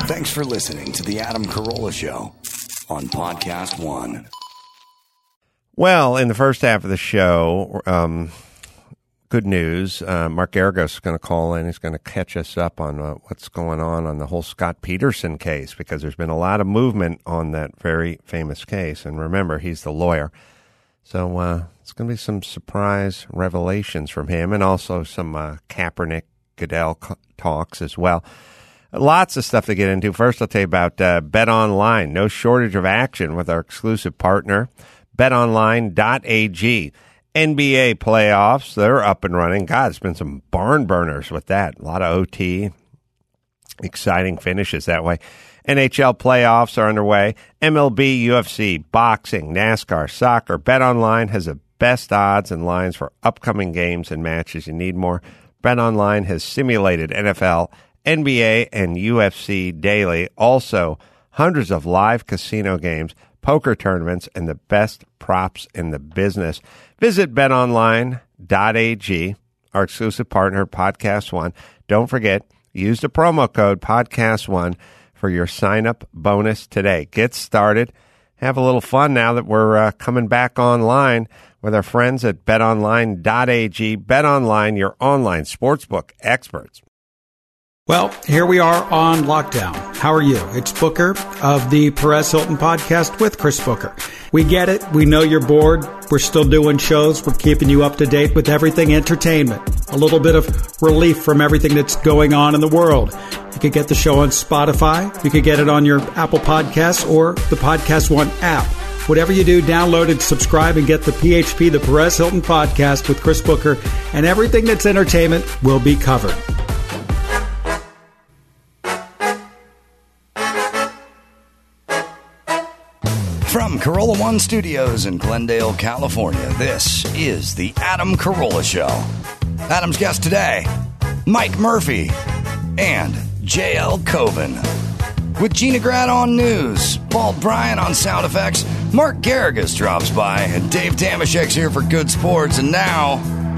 Thanks for listening to The Adam Carolla Show on Podcast One. Well, in the first half of the show, good news. Mark Geragos is going to call in. He's going to catch us up on what's going on the whole Scott Peterson case, because there's been a lot of movement on that very famous case. And remember, he's the lawyer. So it's going to be some surprise revelations from him, and also some Kaepernick-Goodell talks as well. Lots of stuff to get into. First, I'll tell you about Bet Online. No shortage of action with our exclusive partner, BetOnline.ag. NBA playoffs, they're up and running. God, it's been some barn burners with that. A lot of OT. Exciting finishes that way. NHL playoffs are underway. MLB, UFC, boxing, NASCAR, soccer. BetOnline has the best odds and lines for upcoming games and matches. You need more. BetOnline has simulated NFL, NBA, and UFC daily. Also, hundreds of live casino games, poker tournaments, and the best props in the business. Visit betonline.ag, our exclusive partner, Podcast One. Don't forget, use the promo code Podcast One for your sign-up bonus today. Get started. Have a little fun now that we're coming back online with our friends at betonline.ag. BetOnline, your online sportsbook experts. Well, here we are on lockdown. How are you? It's Booker of the Perez Hilton podcast with Chris Booker. We get it. We know you're bored. We're still doing shows. We're keeping you up to date with everything entertainment. A little bit of relief from everything that's going on in the world. You could get the show on Spotify. You could get it on your Apple Podcasts or the Podcast One app. Whatever you do, download and subscribe and get the PHP, the Perez Hilton podcast with Chris Booker, and everything that's entertainment will be covered. From Carolla One Studios in Glendale, California, this is The Adam Carolla Show. Adam's guest today, Mike Murphy and J.L. Coven. With Gina Grad on news, Paul Bryan on sound effects, Mark Geragos drops by, and Dave Damashek's here for good sports, and now,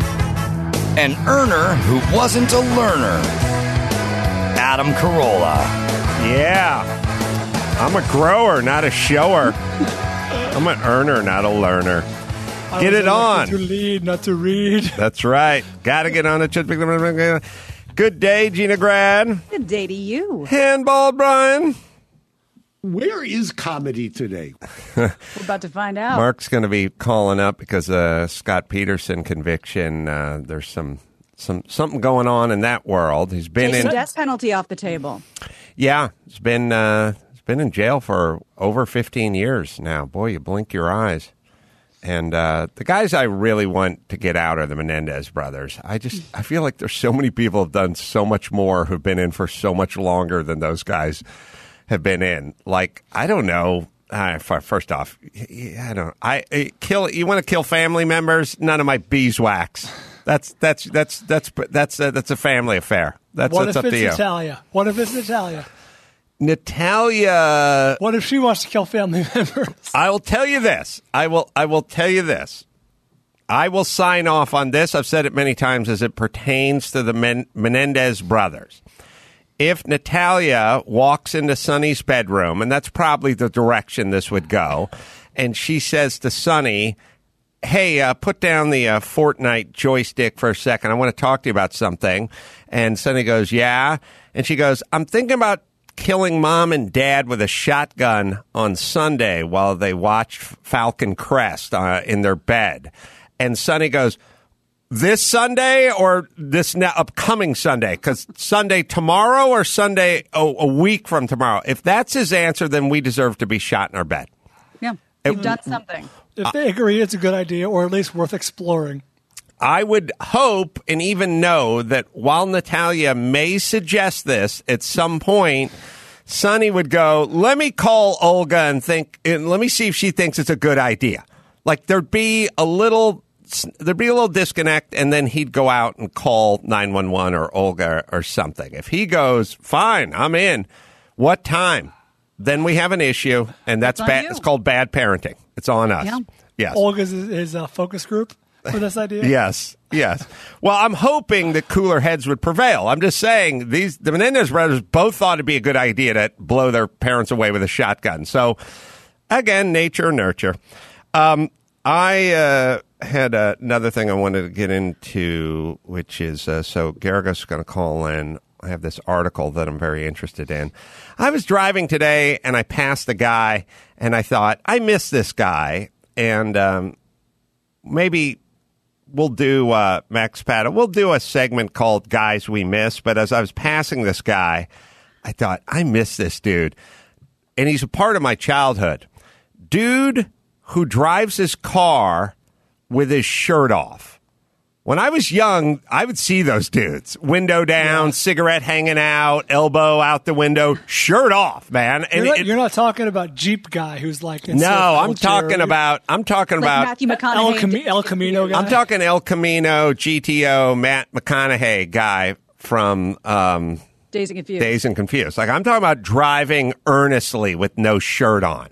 an earner who wasn't a learner, Adam Carolla. Yeah. I'm a grower, not a shower. I'm an earner, not a learner. Get it on. To lead, not to read. That's right. Got to get on it. Good day, Gina Grad. Good day to you. Handball, Brian. Where is comedy today? We're about to find out. Mark's going to be calling up because Scott Peterson conviction. There's something going on in that world. He's been in death penalty off the table. Yeah, he's been in jail for over 15 years now. Boy, you blink your eyes. And the guys I really want to get out are the Menendez brothers. I feel like there's so many people who've done so much more, who've been in for so much longer than those guys have been in. Like, I don't know. First off, I don't. You want to kill family members? None of my beeswax. That's a family affair. That's up to you. What if it's Natalia? Natalia. What if she wants to kill family members? I will tell you this. I will tell you this. I will sign off on this. I've said it many times as it pertains to the Menendez brothers. If Natalia walks into Sonny's bedroom, and that's probably the direction this would go, and she says to Sonny, hey, put down the Fortnite joystick for a second. I want to talk to you about something. And Sonny goes, yeah. And she goes, I'm thinking about killing mom and dad with a shotgun on Sunday while they watched Falcon Crest in their bed. And Sonny goes, this Sunday or this upcoming Sunday? Because Sunday tomorrow or Sunday a week from tomorrow? If that's his answer, then we deserve to be shot in our bed. Yeah, you've done something. If they agree it's a good idea or at least worth exploring. I would hope and even know that while Natalia may suggest this at some point, Sonny would go, let me call Olga and let me see if she thinks it's a good idea. Like there'd be a little disconnect, and then he'd go out and call 911 or Olga or something. If he goes, fine, I'm in. What time? Then we have an issue, and that's bad. It's called bad parenting. It's on us. Yeah. Yes. Olga's is a focus group for this idea? Yes. Yes. Well, I'm hoping that cooler heads would prevail. I'm just saying the Menendez brothers both thought it'd be a good idea to blow their parents away with a shotgun. So, again, nature, nurture. I had another thing I wanted to get into, which is, so Garagos is going to call in. I have this article that I'm very interested in. I was driving today, and I passed a guy, and I thought, I miss this guy, and maybe we'll do, Max Pato, we'll do a segment called Guys We Miss, but as I was passing this guy, I thought, I miss this dude, and he's a part of my childhood. Dude who drives his car with his shirt off. When I was young, I would see those dudes. Window down, cigarette hanging out, elbow out the window, shirt off, man. And you're not talking about Jeep guy who's like in I'm talking about Matthew McConaughey. El Camino guy. I'm talking El Camino, GTO, Matt McConaughey guy from Dazed and Confused. Dazed and Confused. Like, I'm talking about driving earnestly with no shirt on.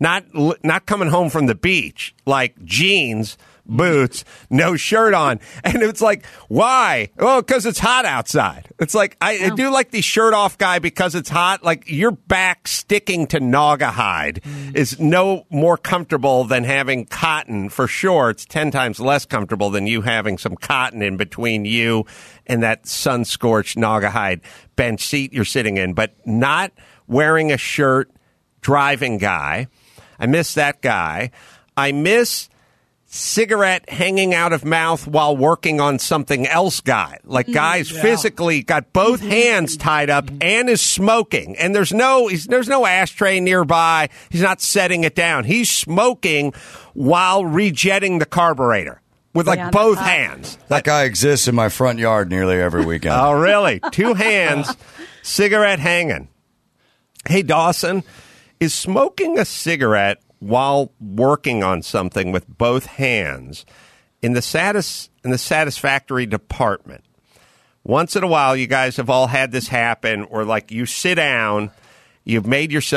Not coming home from the beach, like jeans, boots, no shirt on. And it's like, why? Oh, because it's hot outside. It's like, I do like the shirt off guy because it's hot. Like, your back sticking to Naugahyde is no more comfortable than having cotton. For sure, it's 10 times less comfortable than you having some cotton in between you and that sun-scorched Naugahyde bench seat you're sitting in. But not wearing a shirt, driving guy. I miss that guy. I miss cigarette hanging out of mouth while working on something else guy. Like, guys physically got both hands tied up and is smoking. And there's no ashtray nearby. He's not setting it down. He's smoking while rejetting the carburetor with both hands. That guy exists in my front yard nearly every weekend. Oh, really? Two hands, cigarette hanging. Hey, Dawson, is smoking a cigarette while working on something with both hands in the satisfactory department? Once in a while, you guys have all had this happen, or like you sit down, you've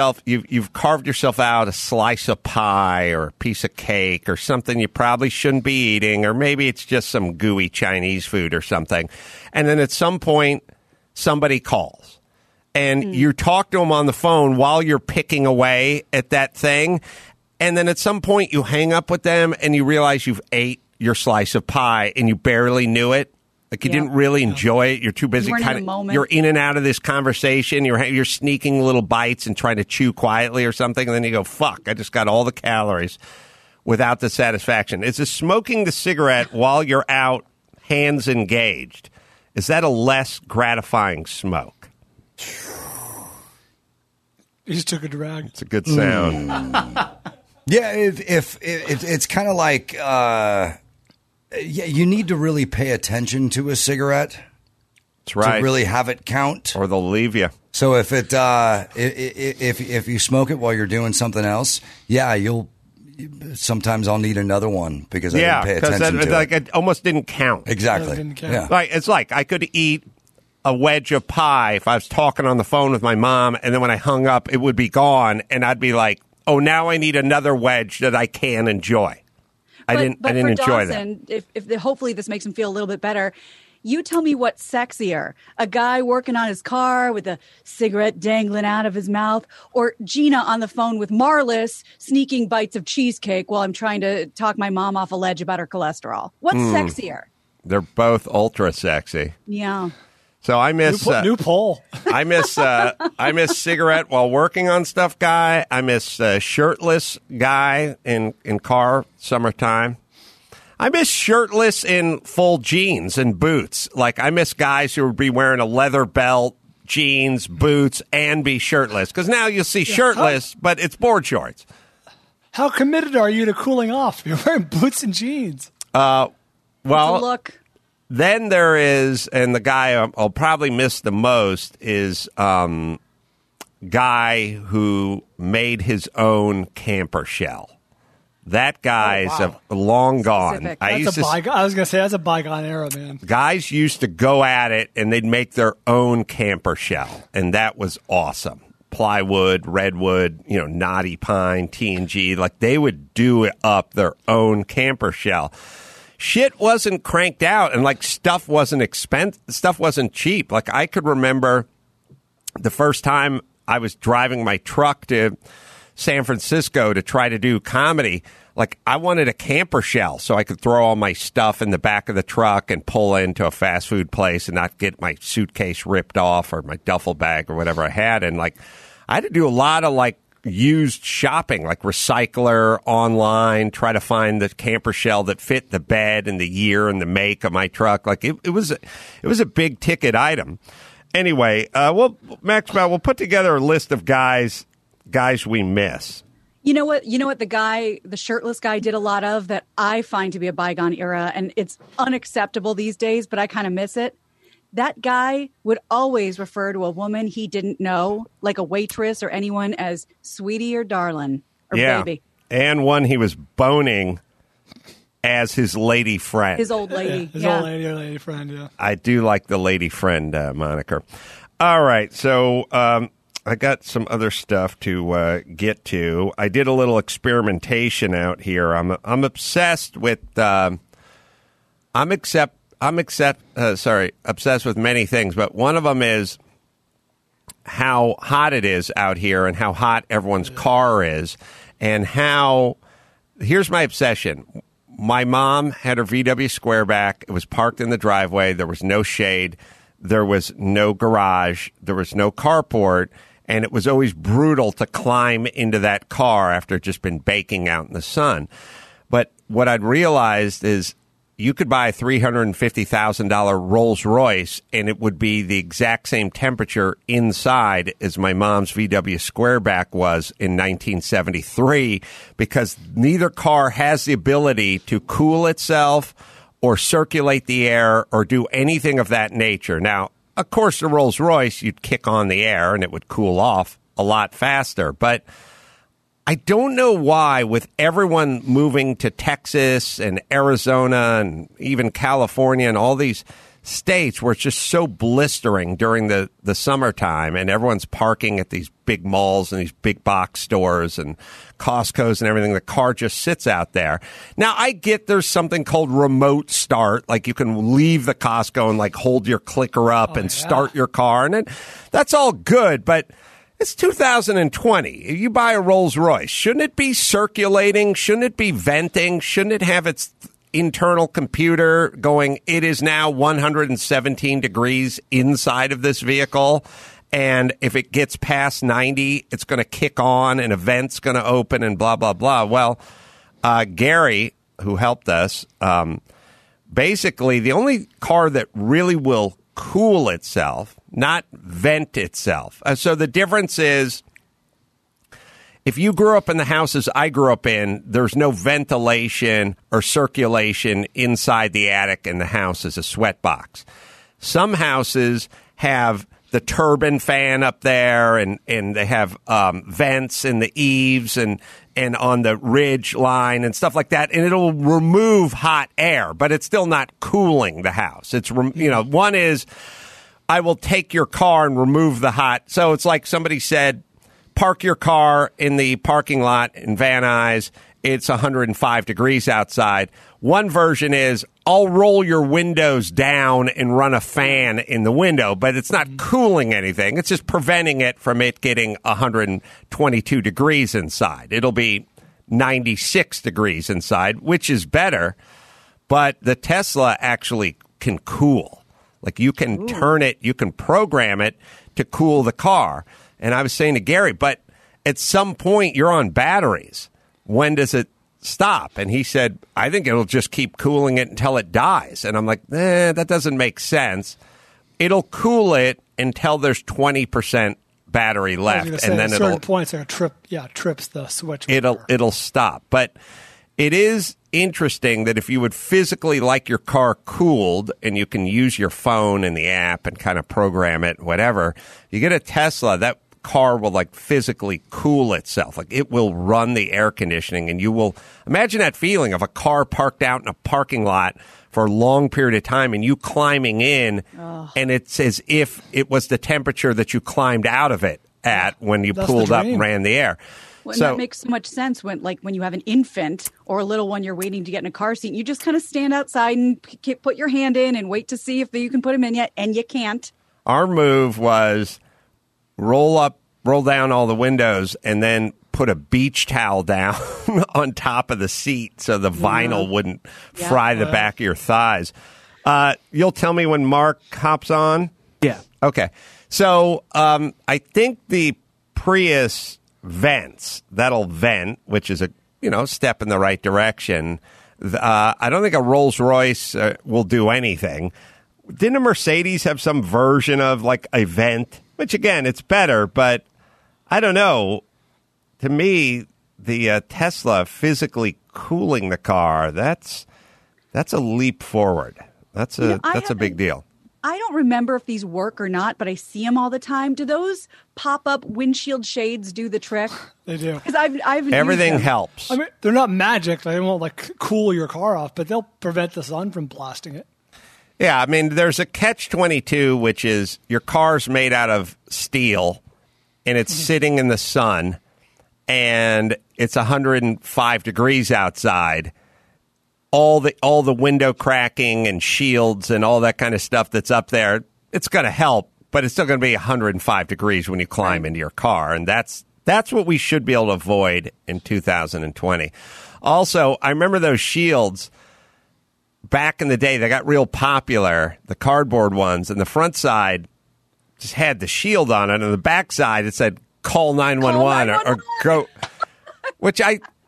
carved yourself out a slice of pie or a piece of cake or something you probably shouldn't be eating, or maybe it's just some gooey Chinese food or something, and then at some point somebody calls. And you talk to them on the phone while you're picking away at that thing. And then at some point you hang up with them and you realize you've ate your slice of pie and you barely knew it. Like, you didn't really enjoy it. You're too busy. You're in and out of this conversation. You're sneaking little bites and trying to chew quietly or something. And then you go, fuck, I just got all the calories without the satisfaction. Is this smoking the cigarette while you're out, hands engaged? Is that a less gratifying smoke? He just took a drag. It's a good sound. Yeah, if it's kind of like, you need to really pay attention to a cigarette. That's right. To really have it count, or they'll leave you. So if you smoke it while you're doing something else, sometimes I'll need another one because I didn't pay attention to it. It almost didn't count. Exactly. It didn't count. Yeah. Like, it's like I could eat a wedge of pie if I was talking on the phone with my mom, and then when I hung up, it would be gone, and I'd be like, "Oh, now I need another wedge that I can enjoy." I didn't enjoy Dawson, that. If hopefully this makes him feel a little bit better. You tell me what's sexier: a guy working on his car with a cigarette dangling out of his mouth, or Gina on the phone with Marlis sneaking bites of cheesecake while I'm trying to talk my mom off a ledge about her cholesterol? What's sexier? They're both ultra sexy. Yeah. So I miss new poll. I miss cigarette while working on stuff guy. I miss shirtless guy in car summertime. I miss shirtless in full jeans and boots. Like, I miss guys who would be wearing a leather belt, jeans, boots, and be shirtless. Because now you'll see shirtless, but it's board shorts. How committed are you to cooling off? You're wearing boots and jeans. Well, Look. Then there is, and the guy I'll probably miss the most is guy who made his own camper shell. That guy's long gone. Specific. I was going to say, that's a bygone era, man. Guys used to go at it, and they'd make their own camper shell, and that was awesome. Plywood, redwood, knotty pine, TNG, like they would do it up their own camper shell. shit wasn't cranked out, and like stuff wasn't stuff wasn't cheap. Like I could remember the first time I was driving my truck to San Francisco to try to do comedy. Like I wanted a camper shell so I could throw all my stuff in the back of the truck and pull into a fast food place and not get my suitcase ripped off or my duffel bag or whatever I had. And like I had to do a lot of like used shopping, like Recycler, online, try to find the camper shell that fit the bed and the year and the make of my truck. Like it was a big ticket item. Anyway, Maxwell, we'll put together a list of guys we miss. You know what the shirtless guy did a lot of that I find to be a bygone era, and it's unacceptable these days, but I kind of miss it. That guy would always refer to a woman he didn't know, like a waitress or anyone, as sweetie or darling or baby. And one he was boning as his lady friend. His old lady. His old lady or lady friend, yeah. I do like the lady friend moniker. All right, so I got some other stuff to get to. I did a little experimentation out here. I'm obsessed with obsessed with many things, but one of them is how hot it is out here and how hot everyone's car is, and how here's my obsession. My mom had her VW Squareback. It was parked in the driveway. There was no shade. There was no garage. There was no carport. And it was always brutal to climb into that car after it just been baking out in the sun. But what I'd realized is you could buy a $350,000 Rolls Royce and it would be the exact same temperature inside as my mom's VW Squareback was in 1973, because neither car has the ability to cool itself or circulate the air or do anything of that nature. Now, of course, the Rolls Royce, you'd kick on the air and it would cool off a lot faster. But I don't know why, with everyone moving to Texas and Arizona and even California and all these states where it's just so blistering during the summertime, and everyone's parking at these big malls and these big box stores and Costco's and everything, the car just sits out there. Now, I get there's something called remote start, like you can leave the Costco and like hold your clicker up and start your car, and that's all good, but it's 2020. You buy a Rolls Royce. Shouldn't it be circulating? Shouldn't it be venting? Shouldn't it have its internal computer going, it is now 117 degrees inside of this vehicle, and if it gets past 90, it's going to kick on and a vent's going to open and blah, blah, blah. Well, Gary, who helped us, basically the only car that really will cool itself, not vent itself. So the difference is, if you grew up in the houses I grew up in, there's no ventilation or circulation inside the attic, and the house is a sweat box. Some houses have the turbine fan up there, and they have vents in the eaves and on the ridge line and stuff like that, and it'll remove hot air, but it's still not cooling the house. It's, one is, I will take your car and remove the hot. So it's like somebody said, park your car in the parking lot in Van Nuys. It's 105 degrees outside. One version is, I'll roll your windows down and run a fan in the window, but it's not cooling anything. It's just preventing it from it getting 122 degrees inside. It'll be 96 degrees inside, which is better, but the Tesla actually can cool. Like you can turn it, you can program it to cool the car. And I was saying to Gary, but at some point you're on batteries. When does it stop? And he said, I think it'll just keep cooling it until it dies. And I'm like, that doesn't make sense. It'll cool it until there's 20% battery left. And then at certain points it trips the switch. It'll stop. But it is interesting that if you would physically like your car cooled, and you can use your phone and the app and kind of program it, whatever, you get a Tesla, that car will like physically cool itself. Like it will run the air conditioning, and you will imagine that feeling of a car parked out in a parking lot for a long period of time and you climbing in, and it's as if it was the temperature that you climbed out of it at when you pulled up and ran the air. Well, and that makes so much sense when you have an infant or a little one you're waiting to get in a car seat. You just kind of stand outside and put your hand in and wait to see if you can put him in yet, and you can't. Our move was roll down all the windows and then put a beach towel down on top of the seat so the vinyl wouldn't fry the back of your thighs. You'll tell me when Mark hops on? Yeah. Okay. So I think the Prius vents. That'll vent, which is a step in the right direction. I don't think a Rolls Royce will do anything. Didn't a Mercedes have some version of like a vent? Which again, it's better, but I don't know. To me, the Tesla physically cooling the car, that's a leap forward. That's a big deal. I don't remember if these work or not, but I see them all the time. Do those pop-up windshield shades do the trick? They do. Because I've Everything used them. helps. I mean, they're not magic. They won't cool your car off, but they'll prevent the sun from blasting it. Yeah, I mean, there's a catch-22, which is your car's made out of steel, and it's sitting in the sun, and it's 105 degrees outside. All the window cracking and shields and all that kind of stuff that's up there, it's going to help, but it's still going to be 105 degrees when you climb into your car, and that's what we should be able to avoid in 2020. Also, I remember those shields back in the day. They got real popular, the cardboard ones, and the front side just had the shield on it, and the back side it said call 911 or go, which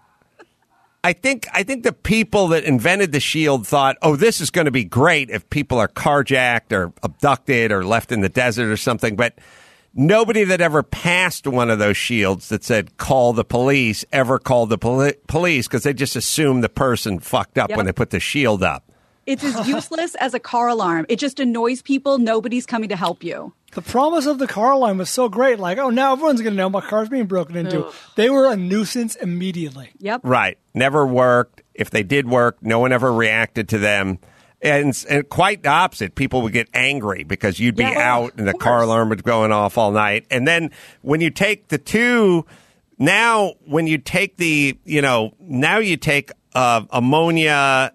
I think the people that invented the shield thought, oh, this is going to be great if people are carjacked or abducted or left in the desert or something. But nobody that ever passed one of those shields that said call the police ever called the police because they just assumed the person fucked up when they put the shield up. It's as useless as a car alarm. It just annoys people. Nobody's coming to help you. The promise of the car alarm was so great. Like, oh, now everyone's going to know my car's being broken into. Ugh. They were a nuisance immediately. Yep. Right. Never worked. If they did work, no one ever reacted to them. And quite the opposite. People would get angry because you'd be out and the car alarm was going off all night. And then when you take the two, now when you take now you take ammonia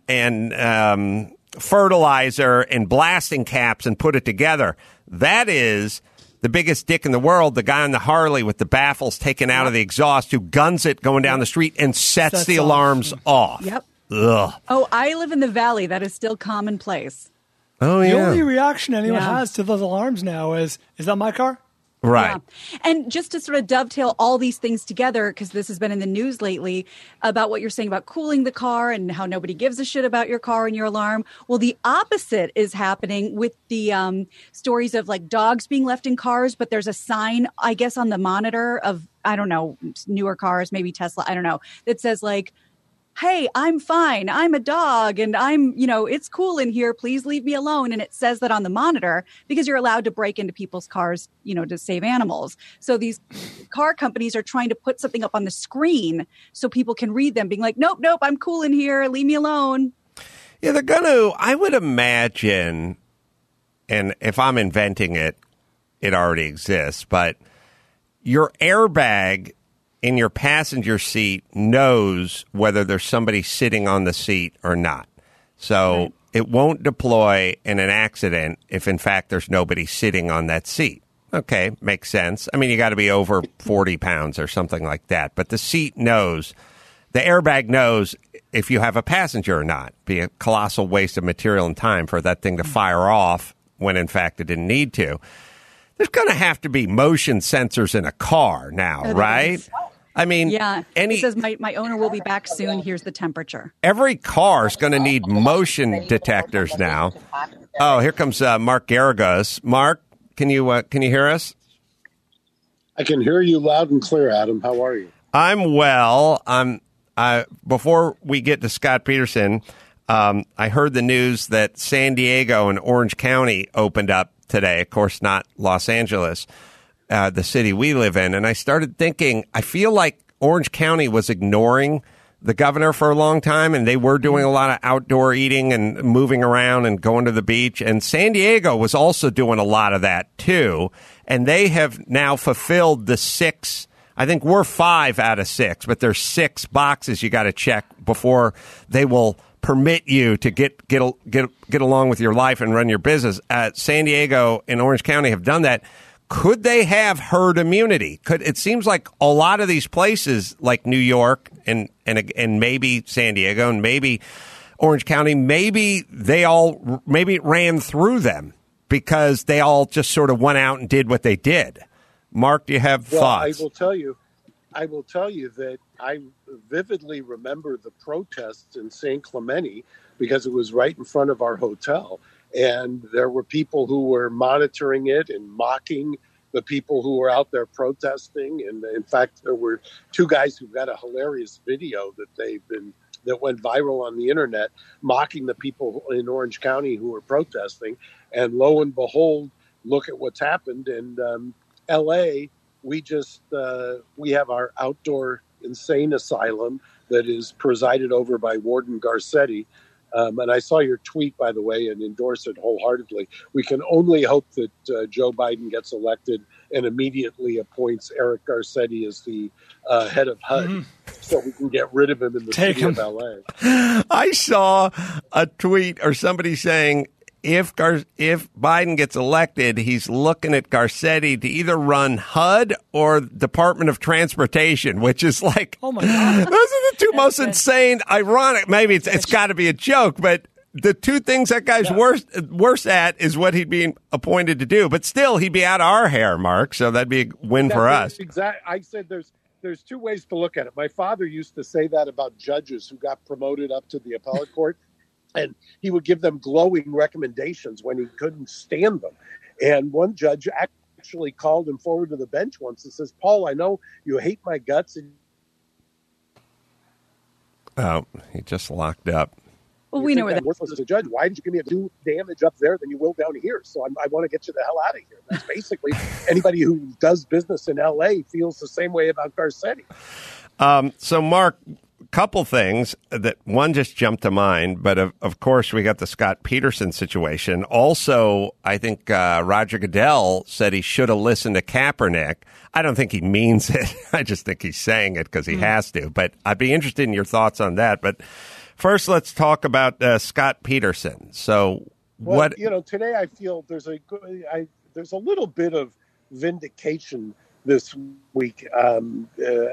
and fertilizer and blasting caps and put it together. That is the biggest dick in the world, the guy on the Harley with the baffles taken out of the exhaust who guns it going down the street and sets the alarms off. Yep. Ugh. Oh, I live in the valley. That is still commonplace. Oh, yeah. The only reaction anyone has to those alarms now is that my car? Right. Yeah. And just to sort of dovetail all these things together, because this has been in the news lately about what you're saying about cooling the car and how nobody gives a shit about your car and your alarm. Well, the opposite is happening with the stories of like dogs being left in cars, but there's a sign, I guess, on the monitor of, I don't know, newer cars, maybe Tesla, I don't know, that says like, hey, I'm fine. I'm a dog and it's cool in here. Please leave me alone. And it says that on the monitor because you're allowed to break into people's cars, to save animals. So these car companies are trying to put something up on the screen so people can read them being like, nope, I'm cool in here. Leave me alone. Yeah, they're going to, I would imagine, and if I'm inventing it, it already exists, but your airbag in your passenger seat knows whether there's somebody sitting on the seat or not. So it won't deploy in an accident if, in fact, there's nobody sitting on that seat. Okay, makes sense. I mean, you got to be over 40 pounds or something like that. But the seat knows, the airbag knows if you have a passenger or not. Be a colossal waste of material and time for that thing to fire off when, in fact, it didn't need to. There's going to have to be motion sensors in a car now, right? I mean, it says my owner will be back soon. Here's the temperature. Every car is going to need motion detectors now. Oh, here comes Mark Garagos. Mark, can you hear us? I can hear you loud and clear, Adam. How are you? I'm well. Before we get to Scott Peterson, I heard the news that San Diego and Orange County opened up today. Of course, not Los Angeles. The city we live in. And I started thinking, I feel like Orange County was ignoring the governor for a long time, and they were doing a lot of outdoor eating and moving around and going to the beach. And San Diego was also doing a lot of that, too. And they have now fulfilled the 6 I think we're 5 out of 6, but there's 6 boxes you got to check before they will permit you to get along with your life and run your business. San Diego and Orange County have done that. Could they have herd immunity? It seems like a lot of these places, like New York and maybe San Diego and maybe Orange County, maybe it ran through them because they all just sort of went out and did what they did. Mark, do you have thoughts? I will tell you that I vividly remember the protests in San Clemente because it was right in front of our hotel. And there were people who were monitoring it and mocking the people who were out there protesting. And in fact, there were 2 guys who got a hilarious video that went viral on the internet mocking the people in Orange County who were protesting. And lo and behold, look at what's happened. And LA, we have our outdoor insane asylum that is presided over by Warden Garcetti. And I saw your tweet, by the way, and endorse it wholeheartedly. We can only hope that Joe Biden gets elected and immediately appoints Eric Garcetti as the head of HUD so we can get rid of him in the city of LA. I saw a tweet or somebody saying, if Biden gets elected, he's looking at Garcetti to either run HUD or Department of Transportation, which is like, oh my God, those are the 2 most insane, ironic. Maybe it's got to be a joke, but the 2 things that guy's worse at is what he'd be appointed to do. But still, he'd be out of our hair, Mark. So that'd be a win for us. Exactly. I said there's 2 ways to look at it. My father used to say that about judges who got promoted up to the appellate court. And he would give them glowing recommendations when he couldn't stand them. And one judge actually called him forward to the bench once and says, Paul, I know you hate my guts. Oh, he just locked up. Well, we know where that worthless as a judge. Why did you give me do damage up there than you will down here? So I want to get you the hell out of here. That's basically anybody who does business in L.A. feels the same way about Garcetti. So, Mark, couple things that one just jumped to mind, but of course we got the Scott Peterson situation. Also, I think Roger Goodell said he should have listened to Kaepernick. I don't think he means it. I just think he's saying it because he has to. But I'd be interested in your thoughts on that. But first, let's talk about Scott Peterson. So, today I feel there's a little bit of vindication this week, on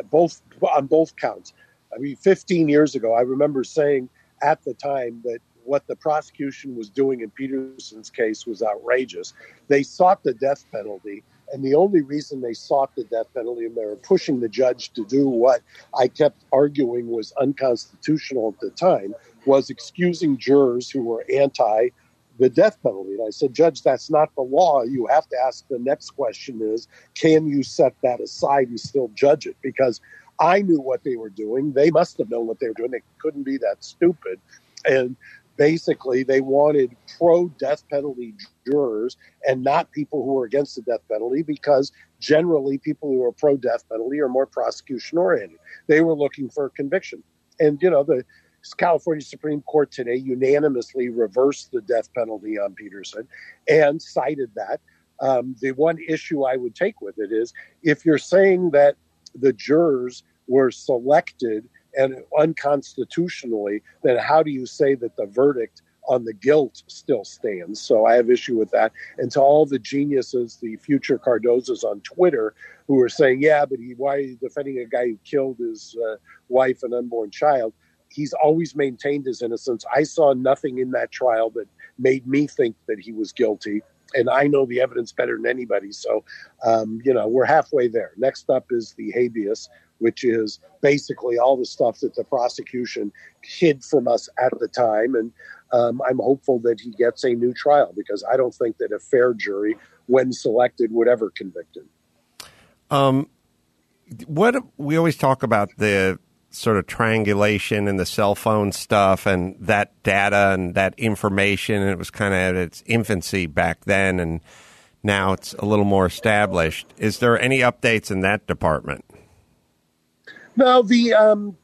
both counts. I mean, 15 years ago, I remember saying at the time that what the prosecution was doing in Peterson's case was outrageous. They sought the death penalty, and the only reason they sought the death penalty, and they were pushing the judge to do what I kept arguing was unconstitutional at the time, was excusing jurors who were anti the death penalty. And I said, Judge, that's not the law. You have to ask the next question is, can you set that aside and still judge it? Because I knew what they were doing. They must have known what they were doing. They couldn't be that stupid. And basically, they wanted pro-death penalty jurors and not people who were against the death penalty, because generally people who are pro-death penalty are more prosecution-oriented. They were looking for a conviction. And, the California Supreme Court today unanimously reversed the death penalty on Peterson and cited that. The one issue I would take with it is, if you're saying that the jurors were selected and unconstitutionally, then how do you say that the verdict on the guilt still stands? So I have issue with that. And to all the geniuses, the future Cardozas on Twitter, who are saying, yeah, but why are you defending a guy who killed his wife and unborn child? He's always maintained his innocence. I saw nothing in that trial that made me think that he was guilty. And I know the evidence better than anybody. So, we're halfway there. Next up is the habeas, which is basically all the stuff that the prosecution hid from us at the time. And I'm hopeful that he gets a new trial, because I don't think that a fair jury, when selected, would ever convict him. What we always talk about, the sort of triangulation and the cell phone stuff and that data and that information, and it was kind of at its infancy back then, and now it's a little more established. Is there any updates in that department? No, they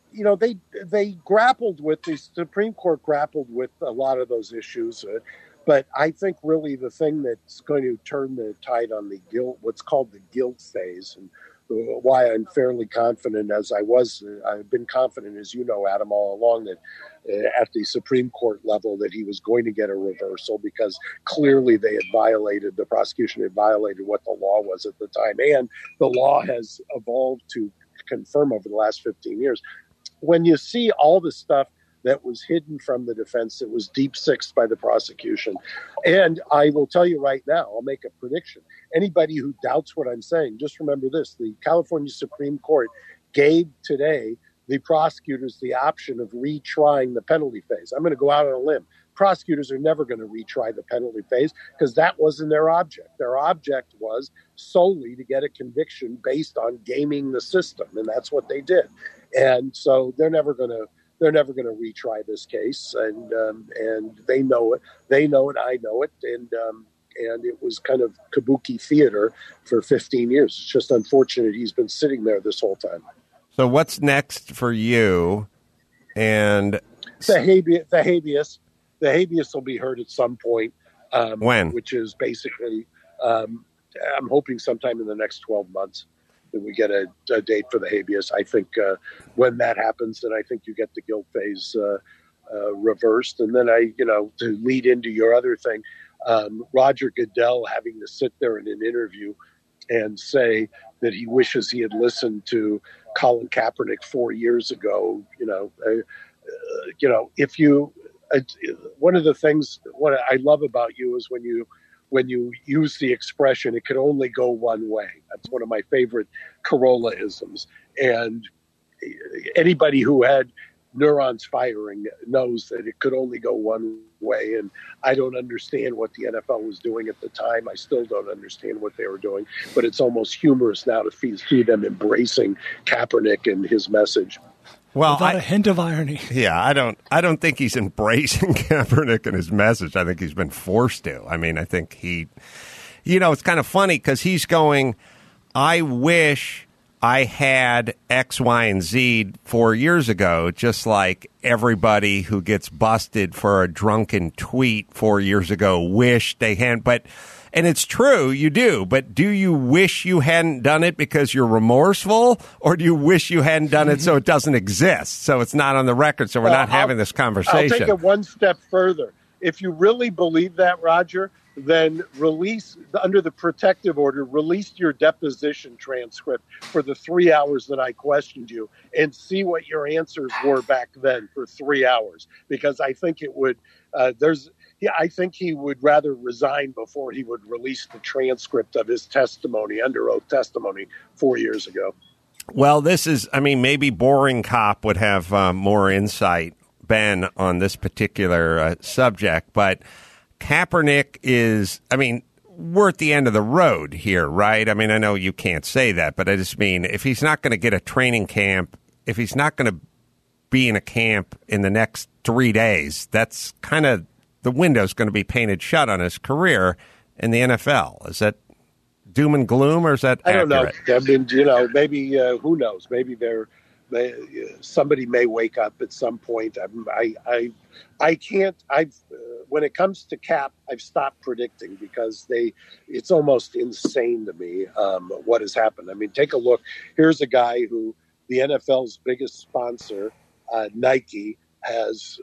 grappled with, the Supreme Court grappled with a lot of those issues, but I think really the thing that's going to turn the tide on the guilt, what's called the guilt phase, and why I'm fairly confident, I've been confident, as you know, Adam, all along, that at the Supreme Court level that he was going to get a reversal, because clearly the prosecution had violated what the law was at the time. And the law has evolved to confirm over the last 15 years. When you see all the stuff that was hidden from the defense, it was deep sixed by the prosecution. And I will tell you right now, I'll make a prediction. Anybody who doubts what I'm saying, just remember this: the California Supreme Court gave today the prosecutors the option of retrying the penalty phase. I'm going to go out on a limb. Prosecutors are never going to retry the penalty phase, because that wasn't their object. Their object was solely to get a conviction based on gaming the system, and that's what they did. And so they're never going to retry this case, and they know it. They know it. I know it, and it was kind of kabuki theater for 15 years. It's just unfortunate he's been sitting there this whole time. So what's next for you? And the habeas will be heard at some point. When? Which is basically, I'm hoping sometime in the next 12 months that we get a date for the habeas. I think when that happens, then I think you get the guilt phase reversed. And then to lead into your other thing, Roger Goodell having to sit there in an interview and say that he wishes he had listened to Colin Kaepernick 4 years ago. If you, one of the things what I love about you is when you use the expression, it could only go one way. That's one of my favorite Carolla-isms. And anybody who had neurons firing knows that it could only go one way. And I don't understand what the NFL was doing at the time. I still don't understand what they were doing. But it's almost humorous now to see them embracing Kaepernick and his message. Well, without a hint of irony. Yeah, I don't think he's embracing Kaepernick and his message. I think he's been forced to. I mean, I think it's kind of funny because he's going, I wish I had X, Y, and Z 4 years ago, just like everybody who gets busted for a drunken tweet 4 years ago wished they hadn't. And it's true, you do. But do you wish you hadn't done it because you're remorseful, or do you wish you hadn't done it so it doesn't exist, so it's not on the record, so we're not having this conversation? I'll take it one step further. If you really believe that, Roger, then release, under the protective order, release your deposition transcript for the 3 hours that I questioned you and see what your answers were back then for 3 hours. Because I think it would, I think he would rather resign before he would release the transcript of his testimony, under oath testimony 4 years ago. Well, maybe Boring Cop would have more insight, Ben, on this particular subject, but Kaepernick is, we're at the end of the road here, right? I mean, I know you can't say that, but I just mean, if he's not going to get a training camp, if he's not going to be in a camp in the next 3 days, that's kind of, the window's going to be painted shut on his career in the NFL. Is that doom and gloom, or is that accurate? I don't know. Maybe, who knows? Maybe somebody may wake up at some point. I can't. When it comes to Cap, I've stopped predicting because it's almost insane to me what has happened. I mean, take a look. Here's a guy who the NFL's biggest sponsor, Nike, has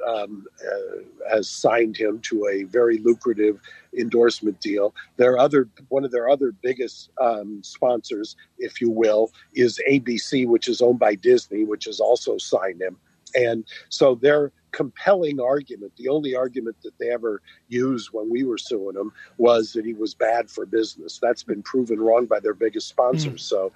signed him to a very lucrative endorsement deal. One of their other biggest sponsors, if you will, is ABC, which is owned by Disney, which has also signed him. And so their compelling argument, the only argument that they ever used when we were suing them, was that he was bad for business. That's been proven wrong by their biggest sponsors. So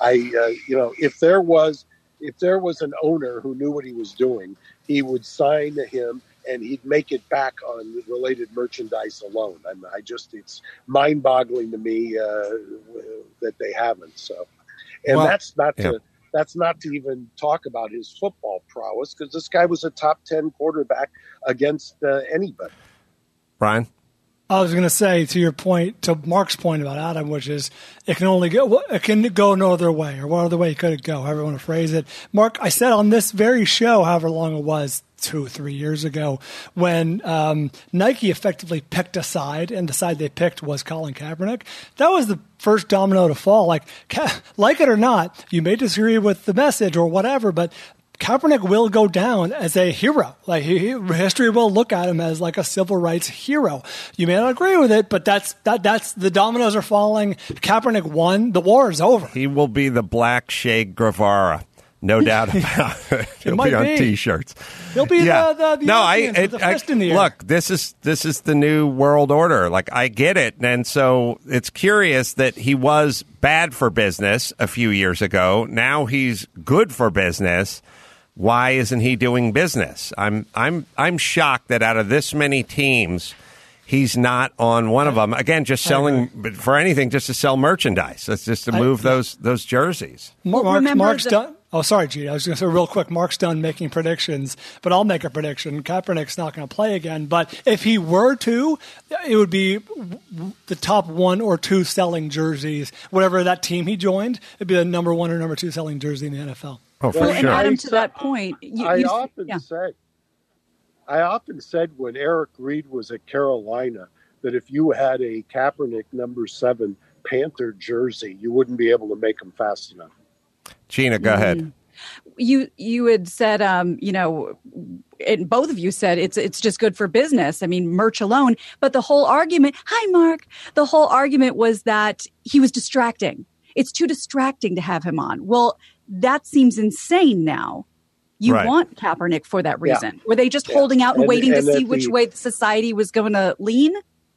if there was an owner who knew what he was doing, he would sign him and he'd make it back on related merchandise alone. It's mind-boggling to me that they haven't. So, and that's not to even talk about his football prowess, because this guy was a top 10 quarterback against anybody. Brian? I was going to say, to your point, to Mark's point about Adam, which is it can go no other way, or what other way could it go, however you want to phrase it. Mark, I said on this very show, however long it was, 2 or 3 years ago, when Nike effectively picked a side, and the side they picked was Colin Kaepernick. That was the first domino to fall. Like it or not, you may disagree with the message or whatever, but Kaepernick will go down as a hero. Like history will look at him as like a civil rights hero. You may not agree with it, but that's the dominoes are falling. Kaepernick won. The war is over. He will be the black Che Guevara. No doubt about it. He'll be on T-shirts. He'll be the fist in the air. Look, this is the new world order. Like, I get it. And so it's curious that he was bad for business a few years ago. Now he's good for business. Why isn't he doing business? I'm shocked that out of this many teams, he's not on one of them. Again, just selling for anything, just to sell merchandise. That's just to move those jerseys. Mark's done. Oh, sorry, Gene. I was going to say real quick, Mark's done making predictions, but I'll make a prediction. Kaepernick's not going to play again, but if he were to, it would be the top 1 or 2 selling jerseys. Whatever that team he joined, it'd be the number 1 or number 2 selling jersey in the NFL. Oh, for sure. And Adam, to that point, I often said when Eric Reed was at Carolina that if you had a Kaepernick number 7 Panther jersey, you wouldn't be able to make them fast enough. Gina, go ahead. You had said, and both of you said it's just good for business. I mean, merch alone. But the whole argument, hi, Mark, the whole argument was that he was distracting. It's too distracting to have him on. Well, that seems insane now. You want Kaepernick for that reason. Yeah. Were they just holding out and waiting to see which way the society was going to lean?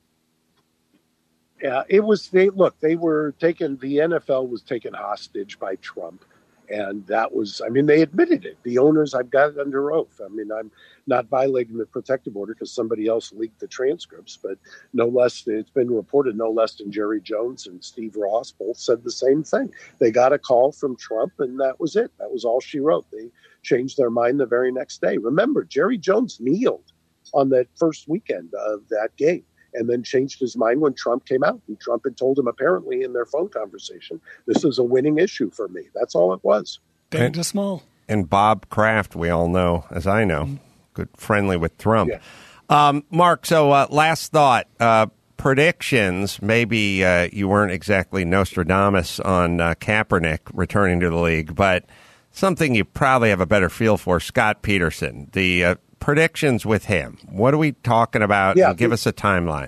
Yeah, it was. They were taken. The NFL was taken hostage by Trump. And that was, they admitted it. The owners, I've got it under oath. I'm not violating the protective order because somebody else leaked the transcripts, but no less, it's been reported, no less than Jerry Jones and Steve Ross both said the same thing. They got a call from Trump, and that was it. That was all she wrote. They changed their mind the very next day. Remember, Jerry Jones kneeled on that first weekend of that game, and then changed his mind when Trump came out. And Trump had told him, apparently, in their phone conversation, this is a winning issue for me. That's all it was. Big to small. And Bob Kraft, we all know, as I know, good friendly with Trump. Yeah. Mark, so last thought. Predictions, maybe you weren't exactly Nostradamus on Kaepernick returning to the league, but something you probably have a better feel for, Scott Peterson. The predictions with him. What are we talking about? Yeah, give us a timeline.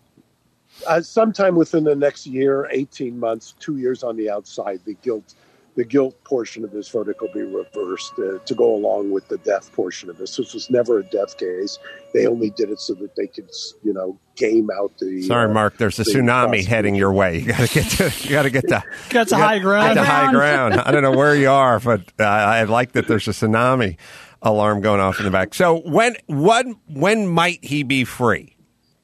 Sometime within the next year, 18 months, 2 years on the outside, the guilt portion of this verdict will be reversed to go along with the death portion of this. This was never a death case. They only did it so that they could, game out the. Sorry, Mark. There's a tsunami heading your way. You got to get to high ground. Get to high ground. I don't know where you are, but I like that there's a tsunami alarm going off in the back. So when might he be free?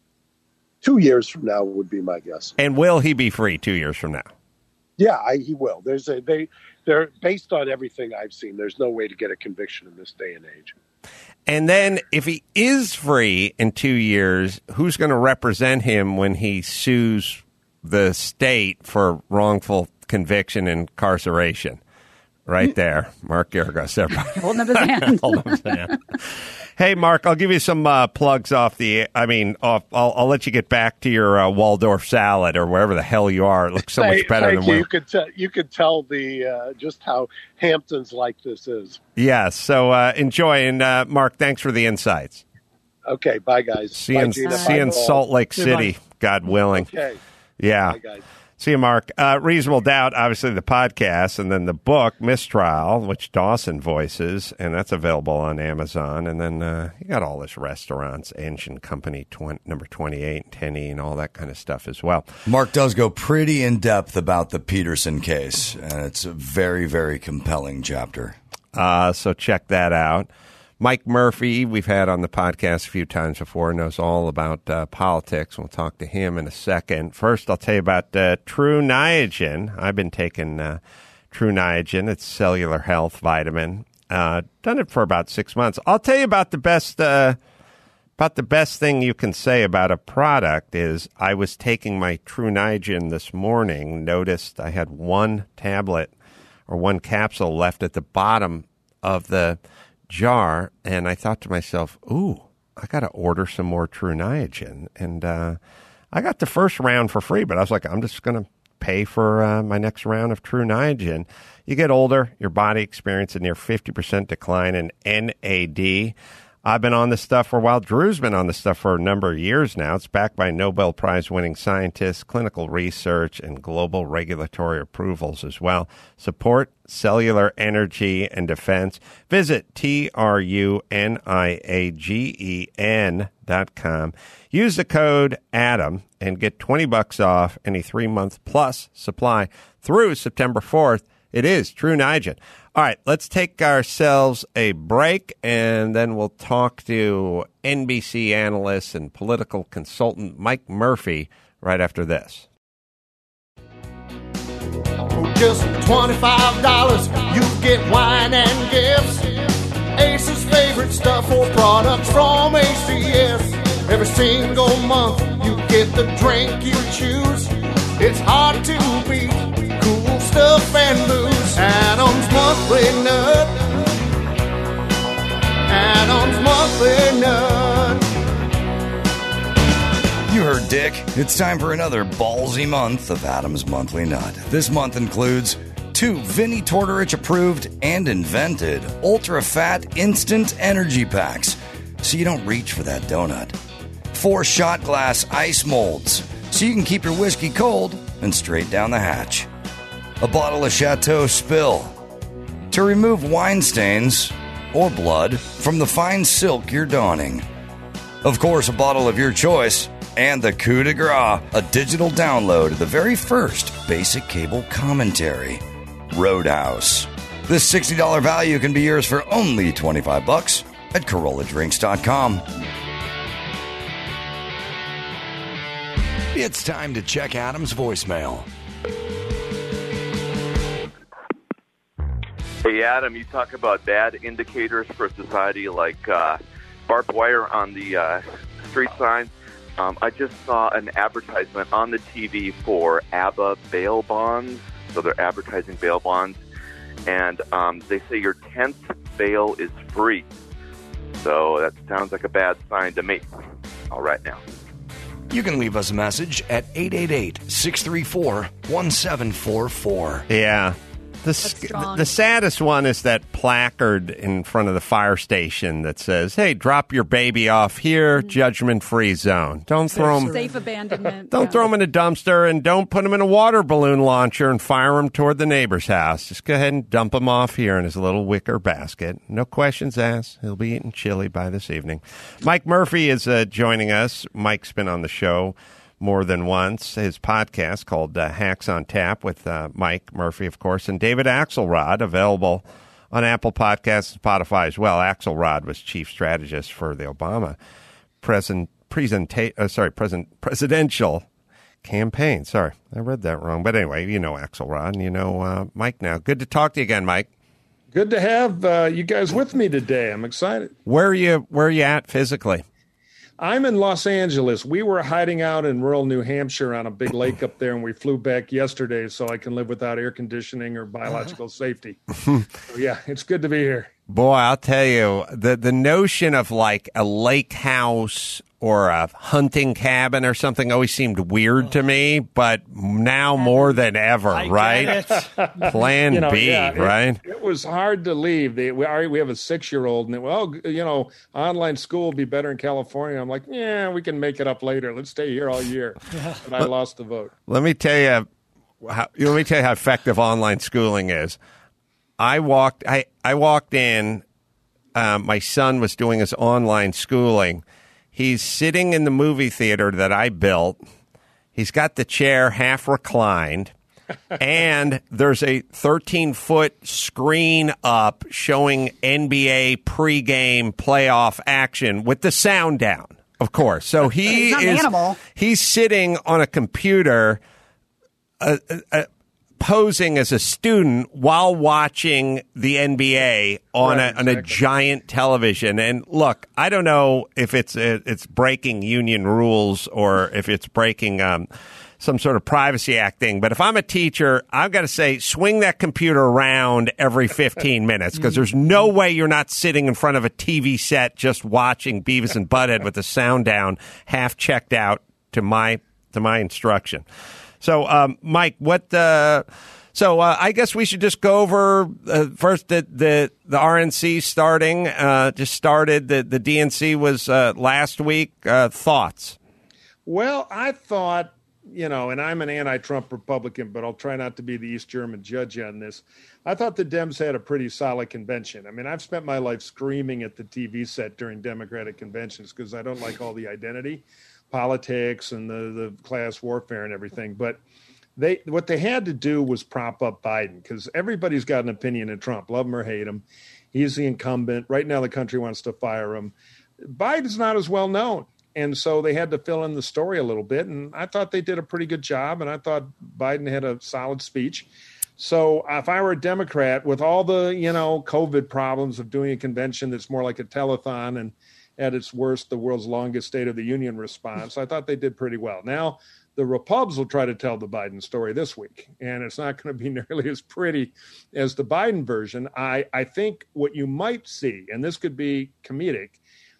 2 years from now would be my guess. And will he be free 2 years from now? Yeah, he will. They're based on everything I've seen. There's no way to get a conviction in this day and age. And then if he is free in 2 years, who's going to represent him when he sues the state for wrongful conviction and incarceration? Right there, Mark Geragos. Holding up his hand. Hold up his hand. Hey, Mark, I'll give you some plugs off the. I'll let you get back to your Waldorf salad or wherever the hell you are. It looks so much better than you could tell the just how Hamptons like this is. Yes. So enjoy, and Mark, thanks for the insights. Okay, bye guys. See you in Salt Lake City, God willing. Okay. Yeah. Bye guys. See you, Mark. Reasonable Doubt, obviously the podcast, and then the book, Mistrial, which Dawson voices, and that's available on Amazon. And then you got all this restaurants, Engine Company number 28, and Tenney, and all that kind of stuff as well. Mark does go pretty in-depth about the Peterson case, and it's a very, very compelling chapter. So check that out. Mike Murphy, we've had on the podcast a few times before, knows all about politics. We'll talk to him in a second. First, I'll tell you about True Niagen. I've been taking True Niagen. It's cellular health vitamin. Done it for about 6 months. I'll tell you about the best About the best thing you can say about a product is I was taking my True Niagen this morning, noticed I had one tablet or one capsule left at the bottom of the jar, and I thought to myself, ooh, I got to order some more True Niagen. And I got the first round for free, but I was like, I'm just going to pay for my next round of True Niagen. You get older, your body experiences a near 50% decline in NAD. I've been on this stuff for a while. Drew's been on this stuff for a number of years now. It's backed by Nobel Prize-winning scientists, clinical research, and global regulatory approvals as well. Support cellular energy and defense. Visit TRUNIAGEN.com. Use the code ADAM and get $20 off any 3-month plus supply through September 4th. It is True Niagen. All right, let's take ourselves a break, and then we'll talk to NBC analyst and political consultant Mike Murphy right after this. For just $25, you get wine and gifts. Ace's favorite stuff or products from ACS. Every single month, you get the drink you choose. It's hard to beat. Cool stuff and booze. Adam's Monthly Nut. Adam's Monthly Nut. You heard Dick. It's time for another ballsy month of Adam's Monthly Nut. This month includes 2 Vinnie Tortorich approved and invented ultra-fat instant energy packs, so you don't reach for that donut. 4 shot glass ice molds, so you can keep your whiskey cold and straight down the hatch. A bottle of Chateau Spill to remove wine stains or blood from the fine silk you're donning. Of course, a bottle of your choice and the coup de grace, a digital download of the very first basic cable commentary, Roadhouse. This $60 value can be yours for only $25 at CorollaDrinks.com. It's time to check Adam's voicemail. Hey, Adam, you talk about bad indicators for society like barbed wire on the street sign. I just saw an advertisement on the TV for ABBA bail bonds. So they're advertising bail bonds. And they say your 10th bail is free. So that sounds like a bad sign to me. All right now. You can leave us a message at 888-634-1744. Yeah. The saddest one is that placard in front of the fire station that says, hey, drop your baby off here, judgment-free zone. Don't throw them. Safe abandonment. Don't throw them in a dumpster, and don't put them in a water balloon launcher and fire them toward the neighbor's house. Just go ahead and dump them off here in his little wicker basket. No questions asked. He'll be eating chili by this evening. Mike Murphy is joining us. Mike's been on the show more than once. His podcast called Hacks on Tap with Mike Murphy, of course, and David Axelrod, available on Apple Podcasts and Spotify as well. Axelrod was chief strategist for the Obama presidential campaign. Sorry, I read that wrong. But anyway, you know Axelrod, and you know Mike now. Good to talk to you again, Mike. Good to have you guys with me today. I'm excited. Where are you at physically? I'm in Los Angeles. We were hiding out in rural New Hampshire on a big lake up there, and we flew back yesterday so I can live without air conditioning or biological safety. So, yeah, it's good to be here. Boy, I'll tell you, the notion of like a lake house or a hunting cabin or something always seemed weird to me, but now more than ever, right? Plan B, right? It was hard to leave. We have a 6-year-old, and online school will be better in California. I'm like, yeah, we can make it up later. Let's stay here all year. But I lost the vote. Let me tell you how effective online schooling is. I walked in. My son was doing his online schooling. He's sitting in the movie theater that I built. He's got the chair half reclined, and there's a 13-foot screen up showing NBA pregame playoff action with the sound down, of course. So he's sitting on a computer, posing as a student while watching the NBA on a giant television. And look, I don't know if it's breaking union rules or if it's breaking some sort of Privacy Act thing. But if I'm a teacher, I've got to say, swing that computer around every 15 minutes, because there's no way you're not sitting in front of a TV set just watching Beavis and Butthead with the sound down, half checked out to my instruction. So, Mike, I guess we should just go over first the RNC starting. Just started. The DNC was last week. Thoughts? Well, I thought, and I'm an anti-Trump Republican, but I'll try not to be the East German judge on this. I thought the Dems had a pretty solid convention. I mean, I've spent my life screaming at the TV set during Democratic conventions because I don't like all the identity politics and the class warfare and everything. But what they had to do was prop up Biden, because everybody's got an opinion of Trump, love him or hate him. He's the incumbent. Right now, the country wants to fire him. Biden's not as well known. And so they had to fill in the story a little bit. And I thought they did a pretty good job. And I thought Biden had a solid speech. So if I were a Democrat with all the, COVID problems of doing a convention that's more like a telethon and at its worst, the world's longest State of the Union response, I thought they did pretty well. Now, the Repubs will try to tell the Biden story this week, and it's not going to be nearly as pretty as the Biden version. I think what you might see, and this could be comedic,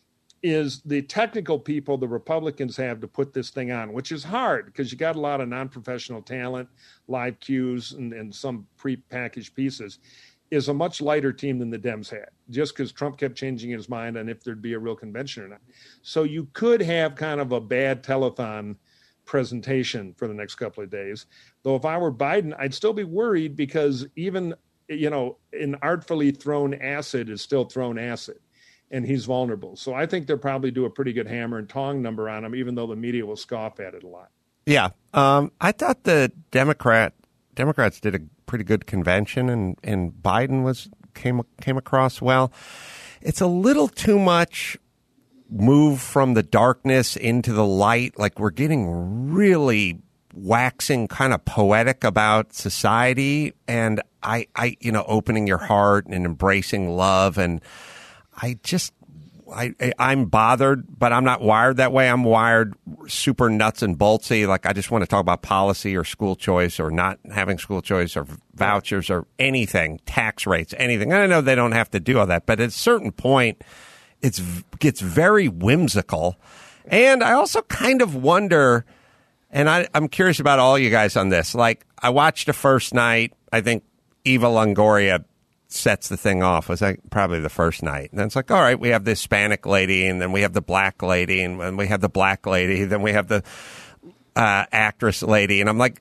is the technical people the Republicans have to put this thing on, which is hard because you got a lot of non-professional talent, live cues, and some pre-packaged pieces, is a much lighter team than the Dems had, just because Trump kept changing his mind on if there'd be a real convention or not. So you could have kind of a bad telethon presentation for the next couple of days. Though if I were Biden, I'd still be worried because even, an artfully thrown acid is still thrown acid, and he's vulnerable. So I think they'll probably do a pretty good hammer and tong number on him, even though the media will scoff at it a lot. Yeah. I thought the Democrats did a pretty good convention, and Biden came across well. It's a little too much move from the darkness into the light. Like, we're getting really waxing kind of poetic about society, and I opening your heart and embracing love. And I'm bothered, but I'm not wired that way. I'm wired super nuts and boltsy. Like, I just want to talk about policy or school choice or not having school choice or vouchers or anything, tax rates, anything. And I know they don't have to do all that, but at a certain point, it gets very whimsical. And I also kind of wonder, and I'm curious about all you guys on this. Like, I watched the first night. I think Eva Longoria sets the thing off. It was like probably the first night. And then it's like, all right, we have the Hispanic lady, and then we have the black lady, and then we have the black lady, then we have the actress lady. And I'm like,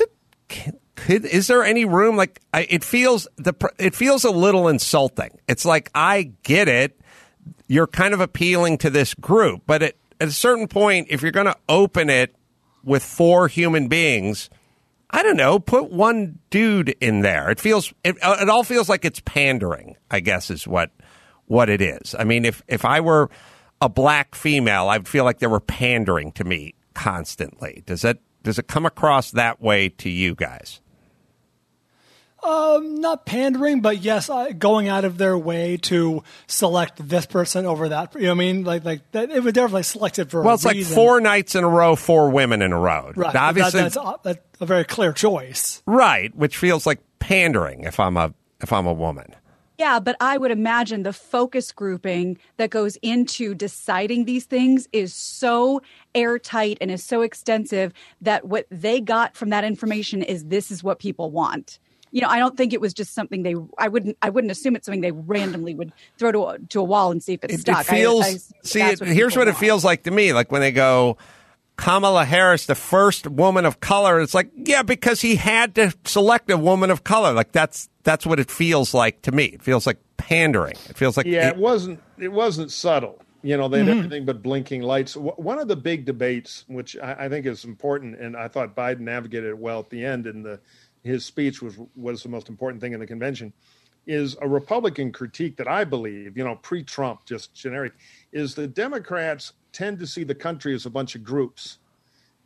is there any room? Like, it feels a little insulting. It's like, I get it. You're kind of appealing to this group, but at a certain point, if you're going to open it with 4 human beings, I don't know, put one dude in there. It all feels like it's pandering, I guess, is what it is. I mean, if I were a black female, I'd feel like they were pandering to me constantly. Does it come across that way to you guys? Not pandering, but yes, going out of their way to select this person over that. You know what I mean? Like that, it was definitely selected for a reason. Well, it's like 4 nights in a row, 4 women in a row. Right. Obviously, that's a very clear choice. Right, which feels like pandering if I'm a woman. Yeah, but I would imagine the focus grouping that goes into deciding these things is so airtight and is so extensive that what they got from that information is this is what people want. I don't think it was just something I wouldn't assume it's something they randomly would throw to a wall and see if it stuck. Here's what it feels like to me. Like when they go, Kamala Harris, the first woman of color, it's like, yeah, because he had to select a woman of color. Like that's what it feels like to me. It feels like pandering. It feels like it wasn't subtle. They had everything but blinking lights. One of the big debates, which I think is important, and I thought Biden navigated it well at the end, and his speech was the most important thing in the convention, is a Republican critique that I believe, pre-Trump, just generic, is the Democrats tend to see the country as a bunch of groups.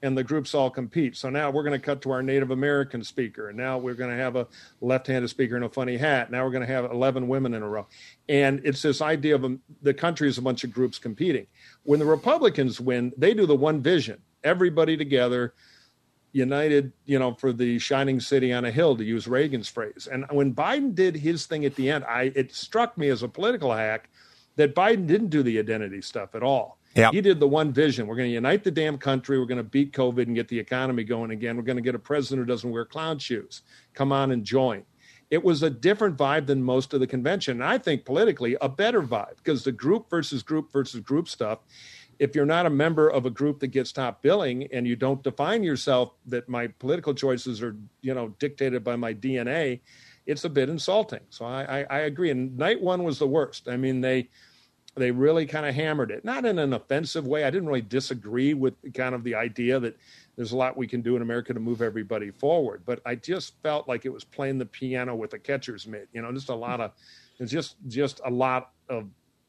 and the groups all compete. So now we're going to cut to our Native American speaker, and now we're going to have a left-handed speaker in a funny hat. Now we're going to have 11 women in a row. And it's this idea of the country is a bunch of groups competing. When the Republicans win, they do the one vision, everybody together, united, for the shining city on a hill, to use Reagan's phrase. And when Biden did his thing at the end, it struck me as a political hack that Biden didn't do the identity stuff at all. Yep. He did the one vision. We're going to unite the damn country. We're going to beat COVID and get the economy going again. We're going to get a president who doesn't wear clown shoes. Come on and join. It was a different vibe than most of the convention. And I think politically a better vibe, because the group versus group stuff, if you're not a member of a group that gets top billing and you don't define yourself that my political choices are, dictated by my DNA, it's a bit insulting. So I agree. And night one was the worst. I mean, they really kind of hammered it, not in an offensive way. I didn't really disagree with kind of the idea that there's a lot we can do in America to move everybody forward. But I just felt like it was playing the piano with a catcher's mitt, just a lot of, it's just a lot of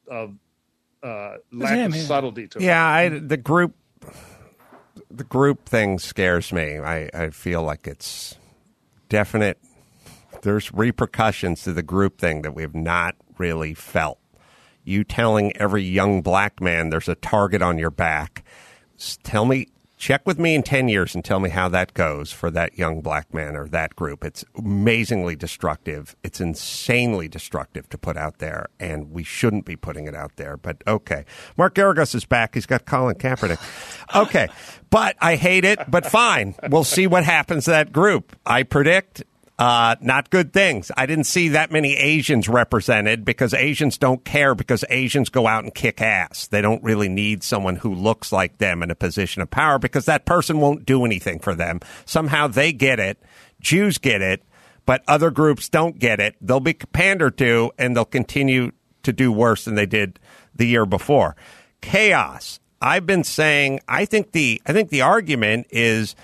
lack of subtlety to it. Yeah, the group thing scares me. I feel like it's definite. There's repercussions to the group thing that we have not really felt. You telling every young black man there's a target on your back. Check with me in 10 years and tell me how that goes for that young black man or that group. It's amazingly destructive. It's insanely destructive to put out there, and we shouldn't be putting it out there. But okay. Mark Garagos is back. He's got Colin Kaepernick. Okay. But I hate it, but fine. We'll see what happens to that group. I predict not good things. I didn't see that many Asians represented because Asians don't care, because Asians go out and kick ass. They don't really need someone who looks like them in a position of power because that person won't do anything for them. Somehow they get it. Jews get it, but other groups don't get it. They'll be pandered to, and they'll continue to do worse than they did the year before. Chaos. I've been saying, I think the argument is,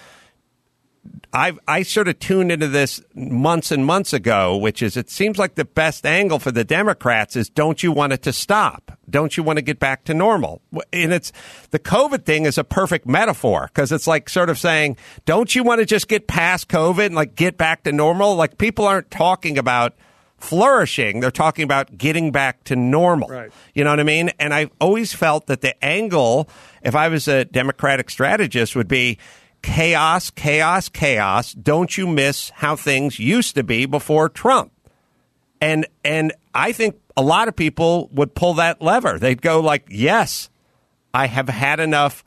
I sort of tuned into this months and months ago, which is it seems like the best angle for the Democrats is, don't you want it to stop? Don't you want to get back to normal? And the COVID thing is a perfect metaphor, because it's like sort of saying, don't you want to just get past COVID and like get back to normal? Like, people aren't talking about flourishing. They're talking about getting back to normal. Right. You know what I mean? And I've always felt that the angle, if I was a Democratic strategist, would be chaos, chaos, chaos. Don't you miss how things used to be before Trump? And I think a lot of people would pull that lever. They'd go like, yes, I have had enough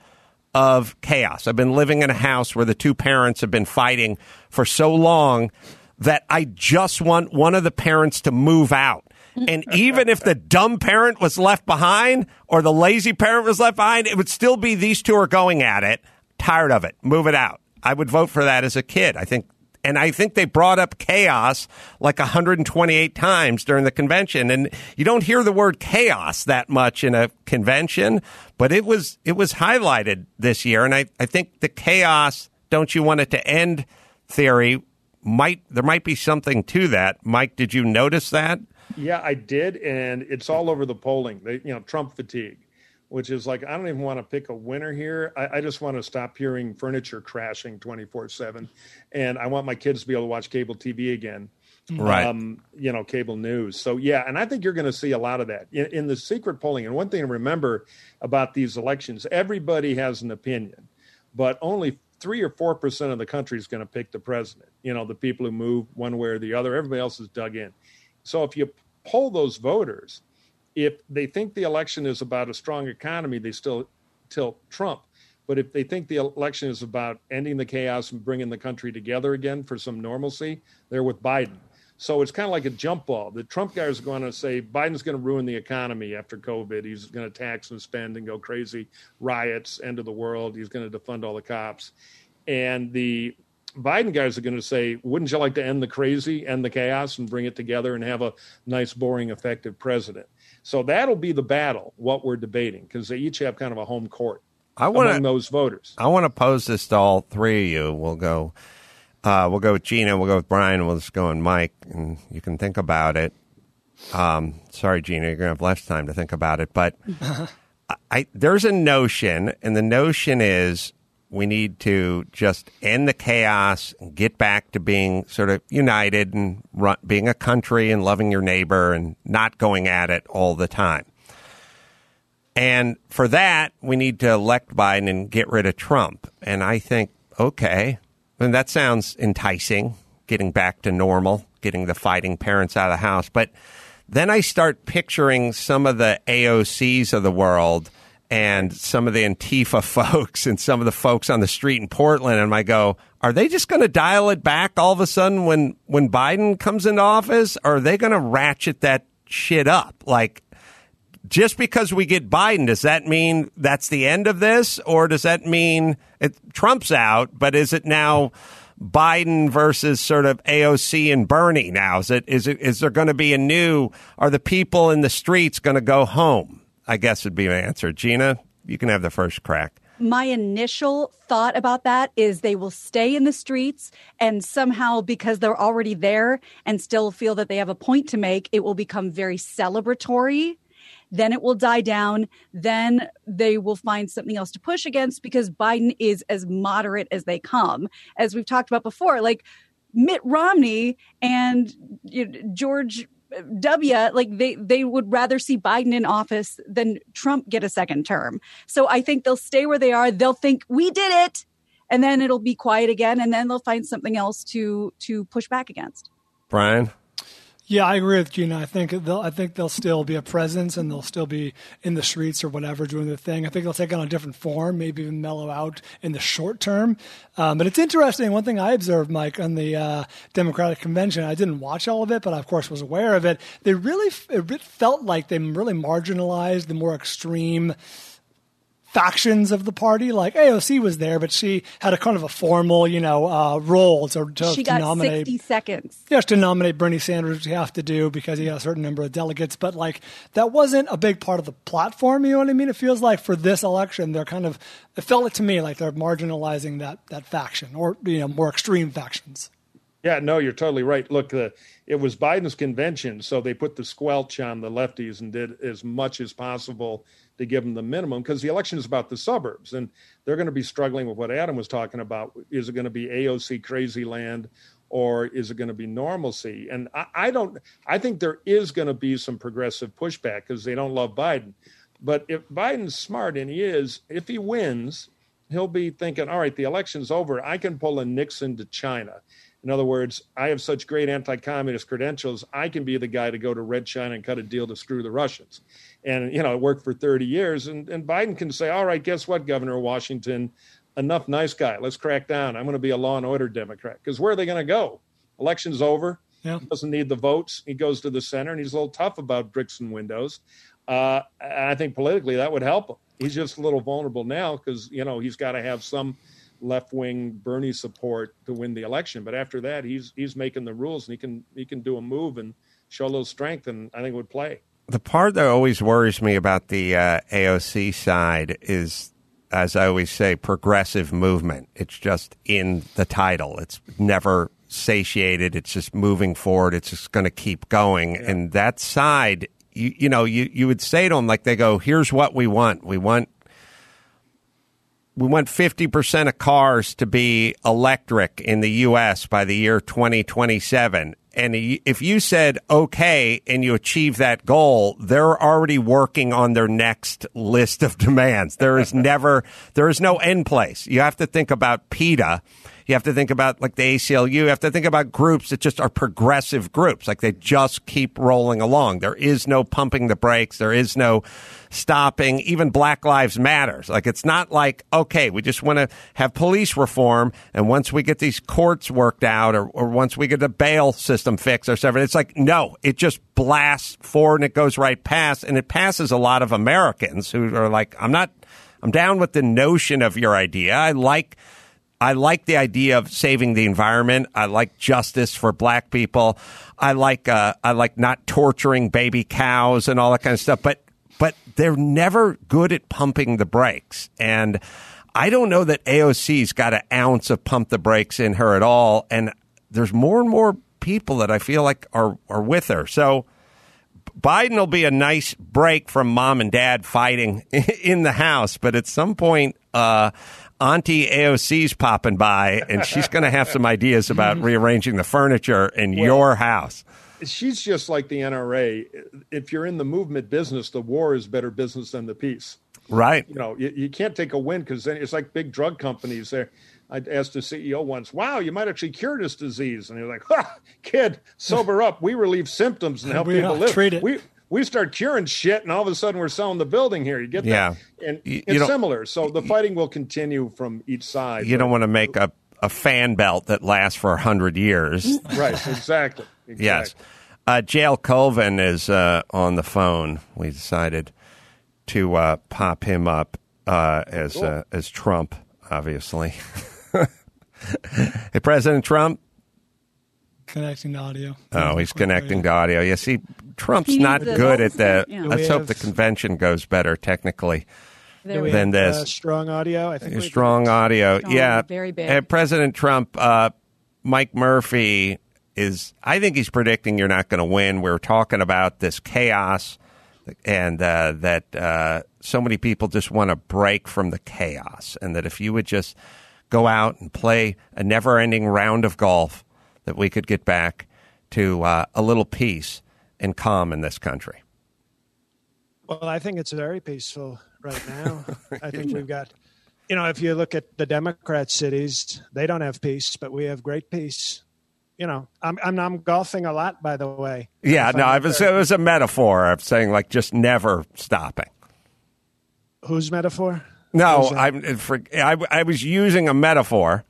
of chaos. I've been living in a house where the two parents have been fighting for so long that I just want one of the parents to move out. And even if the dumb parent was left behind or the lazy parent was left behind, it would still be these two are going at it. Tired of it. Move it out. I would vote for that as a kid. I think they brought up chaos like 128 times during the convention. And you don't hear the word chaos that much in a convention, but it was highlighted this year. And I think the chaos, don't you want it to end theory, there might be something to that. Mike, did you notice that? Yeah, I did. And it's all over the polling, Trump fatigue, which is like, I don't even want to pick a winner here. I just want to stop hearing furniture crashing 24/7. And I want my kids to be able to watch cable TV again. Right. Cable news. So, yeah, and I think you're going to see a lot of that in the secret polling. And one thing to remember about these elections, everybody has an opinion, but only 3 or 4% of the country is going to pick the president. The people who move one way or the other, everybody else is dug in. So if you poll those voters, if they think the election is about a strong economy, they still tilt Trump. But if they think the election is about ending the chaos and bringing the country together again for some normalcy, they're with Biden. So it's kind of like a jump ball. The Trump guys are going to say Biden's going to ruin the economy after COVID. He's going to tax and spend and go crazy, riots, end of the world. He's going to defund all the cops. And the Biden guys are going to say, wouldn't you like to end the crazy, end the chaos, and bring it together and have a nice, boring, effective president? So that'll be the battle, what we're debating, because they each have kind of a home court among those voters. I want to pose this to all three of you. We'll go with Gina, we'll go with Brian, and we'll just go with Mike, and you can think about it. Sorry, Gina, you're going to have less time to think about it. But there's a notion, and the notion is we need to just end the chaos and get back to being sort of united and being a country and loving your neighbor and not going at it all the time. And for that, we need to elect Biden and get rid of Trump. And I think, okay, and that sounds enticing, getting back to normal, getting the fighting parents out of the house. But then I start picturing some of the AOCs of the world and some of the Antifa folks and some of the folks on the street in Portland. And I go, are they just going to dial it back all of a sudden when Biden comes into office? Or are they going to ratchet that shit up? Like, just because we get Biden, does that mean that's the end of this? Or does that mean Trump's out, but is it now Biden versus sort of AOC and Bernie now? Is there going to be are the people in the streets going to go home? I guess would be my answer. Gina, you can have the first crack. My initial thought about that is they will stay in the streets, and somehow, because they're already there and still feel that they have a point to make, it will become very celebratory. Then it will die down. Then they will find something else to push against, because Biden is as moderate as they come. As we've talked about before, like Mitt Romney and George W., like they would rather see Biden in office than Trump get a second term. So I think they'll stay where they are. They'll think we did it, and then it'll be quiet again, and then they'll find something else to push back against. Brian? Yeah, I agree with Gina. I think they'll still be a presence, and they'll still be in the streets or whatever doing their thing. I think they'll take on a different form, maybe even mellow out in the short term. But it's interesting. One thing I observed, Mike, on the Democratic convention, I didn't watch all of it, but I, of course, was aware of it. It felt like they really marginalized the more extreme factions of the party. Like AOC was there, but she had a kind of a formal, role she got nominate 60 seconds. Yes, to nominate Bernie Sanders, which you have to do because he got a certain number of delegates. But like that wasn't a big part of the platform. You know what I mean? It feels like for this election, it felt like to me like they're marginalizing that faction or more extreme factions. Yeah, no, you're totally right. Look, it was Biden's convention, so they put the squelch on the lefties and did as much as possible to give them the minimum, because the election is about the suburbs, and they're going to be struggling with what Adam was talking about. Is it going to be AOC crazy land, or is it going to be normalcy? And I think there is going to be some progressive pushback because they don't love Biden. But if Biden's smart, and he is, if he wins, he'll be thinking, all right, the election's over. I can pull a Nixon to China. In other words, I have such great anti-communist credentials, I can be the guy to go to Red China and cut a deal to screw the Russians. And, it worked for 30 years. And Biden can say, all right, guess what, Governor of Washington? Enough nice guy. Let's crack down. I'm going to be a law and order Democrat. Because where are they going to go? Election's over. Yeah. He doesn't need the votes. He goes to the center, and he's a little tough about bricks and windows. I think politically that would help him. He's just a little vulnerable now because, he's got to have some left-wing Bernie support to win the election. But after that, he's making the rules, and he can do a move and show a little strength, and I think it would play. The part that always worries me about the AOC side is, as I always say, progressive movement. It's just in the title. It's never satiated. It's just moving forward. It's just going to keep going. Yeah. And that side, you would say to them, like they go, here's what we want. We want 50% of cars to be electric in the U.S. by the year 2027. And if you said, okay, and you achieve that goal, they're already working on their next list of demands. There is no end place. You have to think about PETA. You have to think about like the ACLU. You have to think about groups that just are progressive groups. Like they just keep rolling along. There is no pumping the brakes. There is no stopping. Even Black Lives Matters. Like it's not like, okay, we just want to have police reform. And once we get these courts worked out or once we get the bail system fixed or something, it's like, no, it just blasts forward and it goes right past. And it passes a lot of Americans who are like, I'm down with the notion of your idea. I like the idea of saving the environment. I like justice for black people. I like not torturing baby cows and all that kind of stuff. But they're never good at pumping the brakes. And I don't know that AOC's got an ounce of pump the brakes in her at all. And there's more and more people that I feel like are with her. So Biden will be a nice break from mom and dad fighting in the house. But at some point, Auntie AOC's popping by, and she's going to have some ideas about rearranging the furniture in your house. She's just like the NRA. If you're in the movement business, the war is better business than the peace. Right. You know, you can't take a win because then it's like big drug companies there. I asked the CEO once, wow, you might actually cure this disease. And he's like, kid, sober up. We relieve symptoms and help people live. Treat it. We start curing shit, and all of a sudden we're selling the building here. You get that? And it's similar. So the fighting will continue from each side. You don't want to make a fan belt that lasts for 100 years. Right, exactly. Yes. Jael Colvin is on the phone. We decided to pop him up as Trump, obviously. Hey, President Trump. Connecting to audio. Oh, he's connecting to audio. Yeah, see, Trump's not good at the. Let's hope the convention goes better technically than this. Strong audio. I think strong audio. Yeah, very bad. President Trump, Mike Murphy is. I think he's predicting you're not going to win. We're talking about this chaos, and that so many people just want to break from the chaos, and that if you would just go out and play a never-ending round of golf, that we could get back to a little peace and calm in this country. Well, I think it's very peaceful right now. I think we've got, if you look at the Democrat cities, they don't have peace, but we have great peace. I'm golfing a lot, by the way. Yeah, no, it was a metaphor of saying like just never stopping. Whose metaphor? No, I was using a metaphor.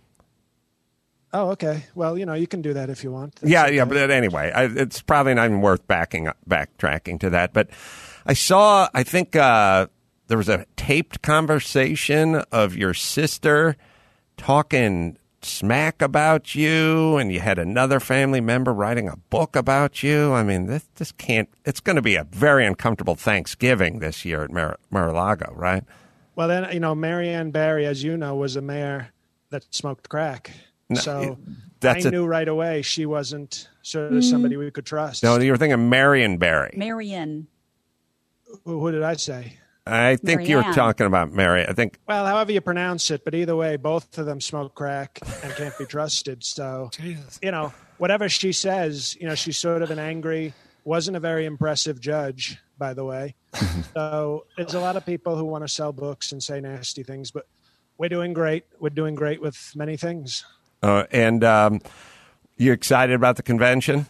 Oh, okay. Well, you can do that if you want. Yeah, but anyway, it's probably not even worth backtracking to that. But I think there was a taped conversation of your sister talking smack about you, and you had another family member writing a book about you. I mean, this can't. It's going to be a very uncomfortable Thanksgiving this year at Mar-a-Lago, right? Well, then Marianne Barry, as you know, was a mayor that smoked crack. So I knew right away she wasn't sort of somebody we could trust. No, you were thinking Marion Barry. Marion. Who did I say? I think you were talking about Mary. I think. Well, however you pronounce it, but either way, both of them smoke crack and can't be trusted. So, Jesus. Whatever she says, she's sort of an angry, wasn't a very impressive judge, by the way. So there's a lot of people who want to sell books and say nasty things, but we're doing great. We're doing great with many things. And you excited about the convention?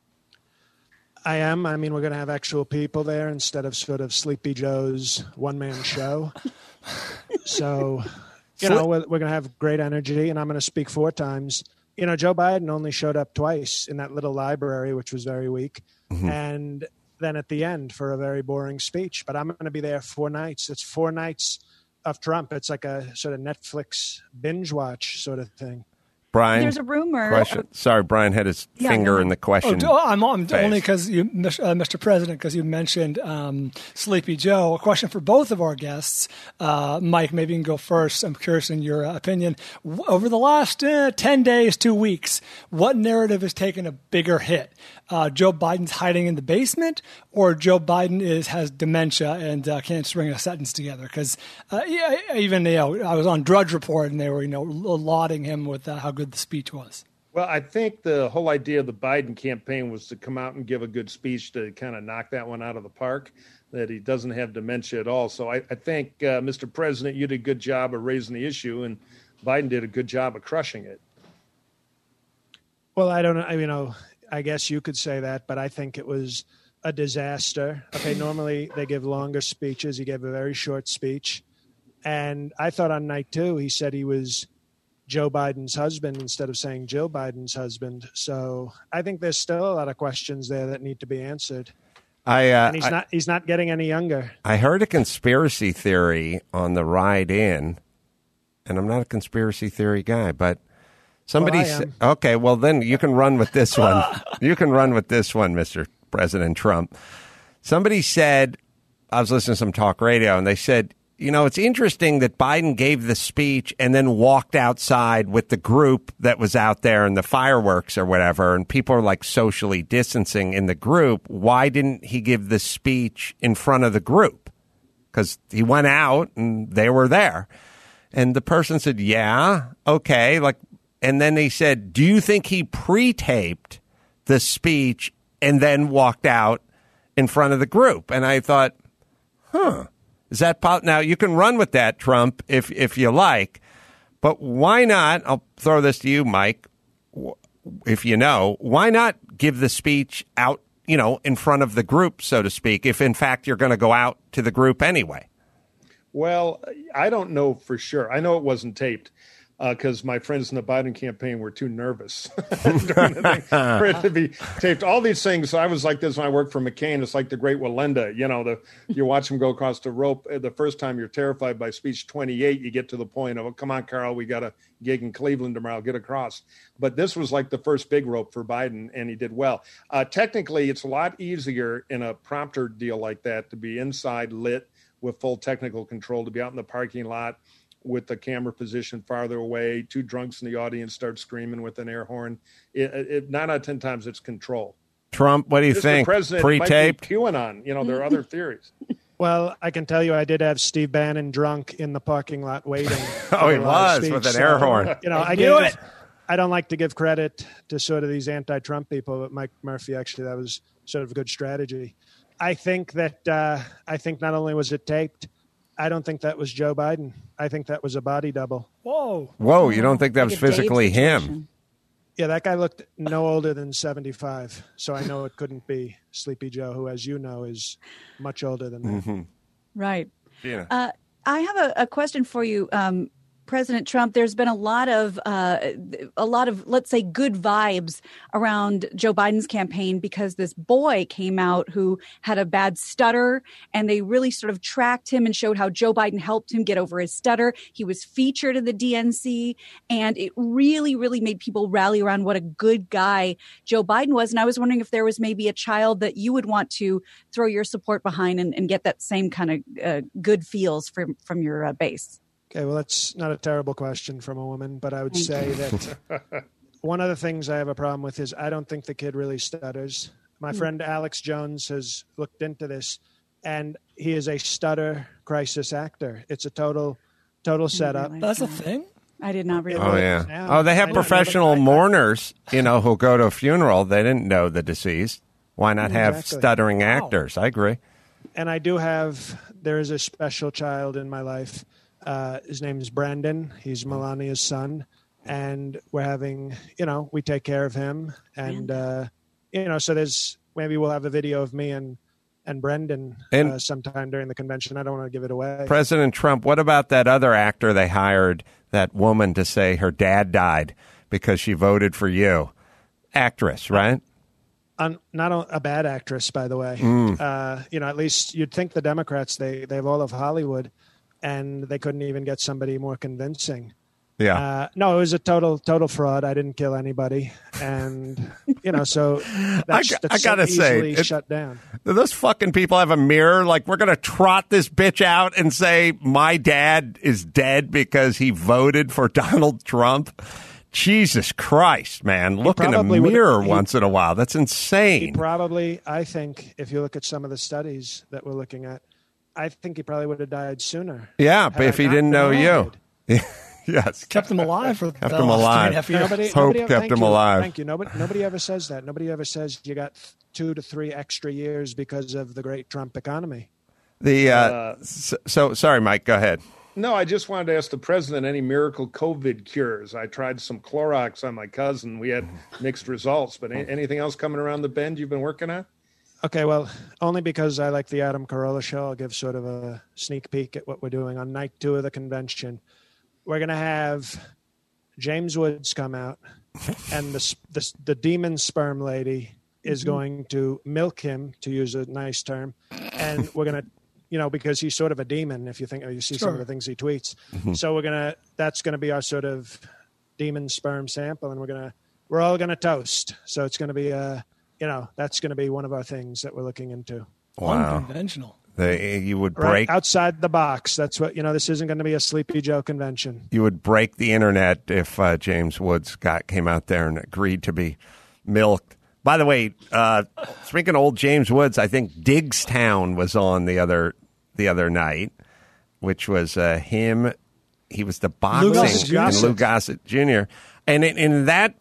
I am. I mean, we're going to have actual people there instead of sort of Sleepy Joe's one-man show. So, we're going to have great energy, and I'm going to speak 4 times. Joe Biden only showed up twice in that little library, which was very weak, and then at the end for a very boring speech. But I'm going to be there 4 nights. It's 4 nights of Trump. It's like a sort of Netflix binge watch sort of thing. Brian, there's a rumor. Question. Sorry, Brian had his finger in the question. I'm only because you, Mr. President, because you mentioned Sleepy Joe. A question for both of our guests. Mike, maybe you can go first. I'm curious in your opinion. Over the last 10 days, 2 weeks, what narrative has taken a bigger hit? Joe Biden's hiding in the basement, or Joe Biden has dementia and can't string a sentence together? Because even I was on Drudge Report and they were lauding him with how good the speech was. Well, I think the whole idea of the Biden campaign was to come out and give a good speech to kind of knock that one out of the park, that he doesn't have dementia at all. So I think, Mr. President, you did a good job of raising the issue, and Biden did a good job of crushing it. Well, I don't know. I guess you could say that, but I think it was a disaster. Okay, normally they give longer speeches. He gave a very short speech. And I thought on night 2, he said he was Joe Biden's husband instead of saying Jill Biden's husband. So I think there's still a lot of questions there that need to be answered. And he's not getting any younger. I heard a conspiracy theory on the ride in, and I'm not a conspiracy theory guy, but somebody said, okay, well, then you can run with this one. You can run with this one, Mr. President Trump. Somebody said, I was listening to some talk radio, and they said, it's interesting that Biden gave the speech and then walked outside with the group that was out there and the fireworks or whatever, and people are like socially distancing in the group. Why didn't he give the speech in front of the group? Because he went out and they were there. And the person said, yeah, okay. And then they said, do you think he pre-taped the speech and then walked out in front of the group? And I thought, is that now you can run with that, Trump, if you like, but why not? I'll throw this to you, Mike. If you know, why not give the speech out, in front of the group, so to speak, if in fact you're going to go out to the group anyway? Well, I don't know for sure. I know it wasn't taped because my friends in the Biden campaign were too nervous during the thing for it to be taped. All these things. I was like this when I worked for McCain. It's like the Great Wallenda. You watch him go across the rope. The first time you're terrified by speech 28, you get to the point of, oh, come on, Carl, we got a gig in Cleveland tomorrow. Get across. But this was like the first big rope for Biden, and he did well. Technically, it's a lot easier in a prompter deal like that to be inside lit with full technical control, to be out in the parking lot with the camera position farther away, 2 drunks in the audience start screaming with an air horn. 9 out of 10 times it's control. Trump, what do you think? The president Pre-taped? might be QAnon. There are other theories. Well, I can tell you I did have Steve Bannon drunk in the parking lot waiting. Oh, he was with an air horn. I don't like to give credit to sort of these anti-Trump people, but Mike Murphy, actually, that was sort of a good strategy. I think that not only was it taped, I don't think that was Joe Biden. I think that was a body double. Whoa, you don't think that was physically him? Yeah, that guy looked no older than 75, so I know it couldn't be Sleepy Joe, who, as you know, is much older than that. Mm-hmm. Right. Yeah. I have a question for you, President Trump. There's been a lot of, let's say, good vibes around Joe Biden's campaign because this boy came out who had a bad stutter, and they really sort of tracked him and showed how Joe Biden helped him get over his stutter. He was featured in the DNC, and it really, really made people rally around what a good guy Joe Biden was. And I was wondering if there was maybe a child that you would want to throw your support behind and get that same kind of good feels from your base. Okay, well, that's not a terrible question from a woman, but I would say that one of the things I have a problem with is I don't think the kid really stutters. My friend Alex Jones has looked into this, and he is a stutter crisis actor. It's a total setup. That's a thing? I did not realize. Oh, yeah. Oh, they have professional mourners, who'll go to a funeral. They didn't know the deceased. Why not have stuttering actors? I agree. And there is a special child in my life. His name is Brandon. He's Melania's son. And we're having, we take care of him. And, so maybe we'll have a video of me and Brendan sometime during the convention. I don't want to give it away. President Trump, what about that other actor they hired, that woman to say her dad died because she voted for you? Actress, right? Not a bad actress, by the way. At least you'd think the Democrats, they have all of Hollywood, and they couldn't even get somebody more convincing. Yeah. No, it was a total fraud. I didn't kill anybody. And, so that's I gotta say, shut down. Those fucking people have a mirror. Like, we're going to trot this bitch out and say my dad is dead because he voted for Donald Trump. Jesus Christ, man. Look in a mirror once in a while. That's insane. I think, if you look at some of the studies that we're looking at, I think he probably would have died sooner. Yeah, but if he didn't know you. Yes. Kept him alive for kept him alive. Hope kept him alive. Thank you. Nobody ever says that. Nobody ever says you got 2 to 3 extra years because of the great Trump economy. Sorry, Mike, go ahead. No, I just wanted to ask the president any miracle COVID cures. I tried some Clorox on my cousin. We had mixed results, but anything else coming around the bend you've been working on? Okay, well, only because I like the Adam Carolla show, I'll give sort of a sneak peek at what we're doing on night 2 of the convention. We're going to have James Woods come out, and the demon sperm lady is going to milk him, to use a nice term, and we're going to, because he's sort of a demon, if you see some of the things he tweets. Mm-hmm. So that's going to be our sort of demon sperm sample, and we're all going to toast. So it's going to be that's going to be one of our things that we're looking into. Wow. Unconventional. You would break right outside the box. That's what, this isn't going to be a Sleepy Joe convention. You would break the internet if James Woods came out there and agreed to be milked. By the way, speaking of old James Woods, I think Diggstown was on the other night, which was him, he was the boxing and Lou Gossett Jr. And in that,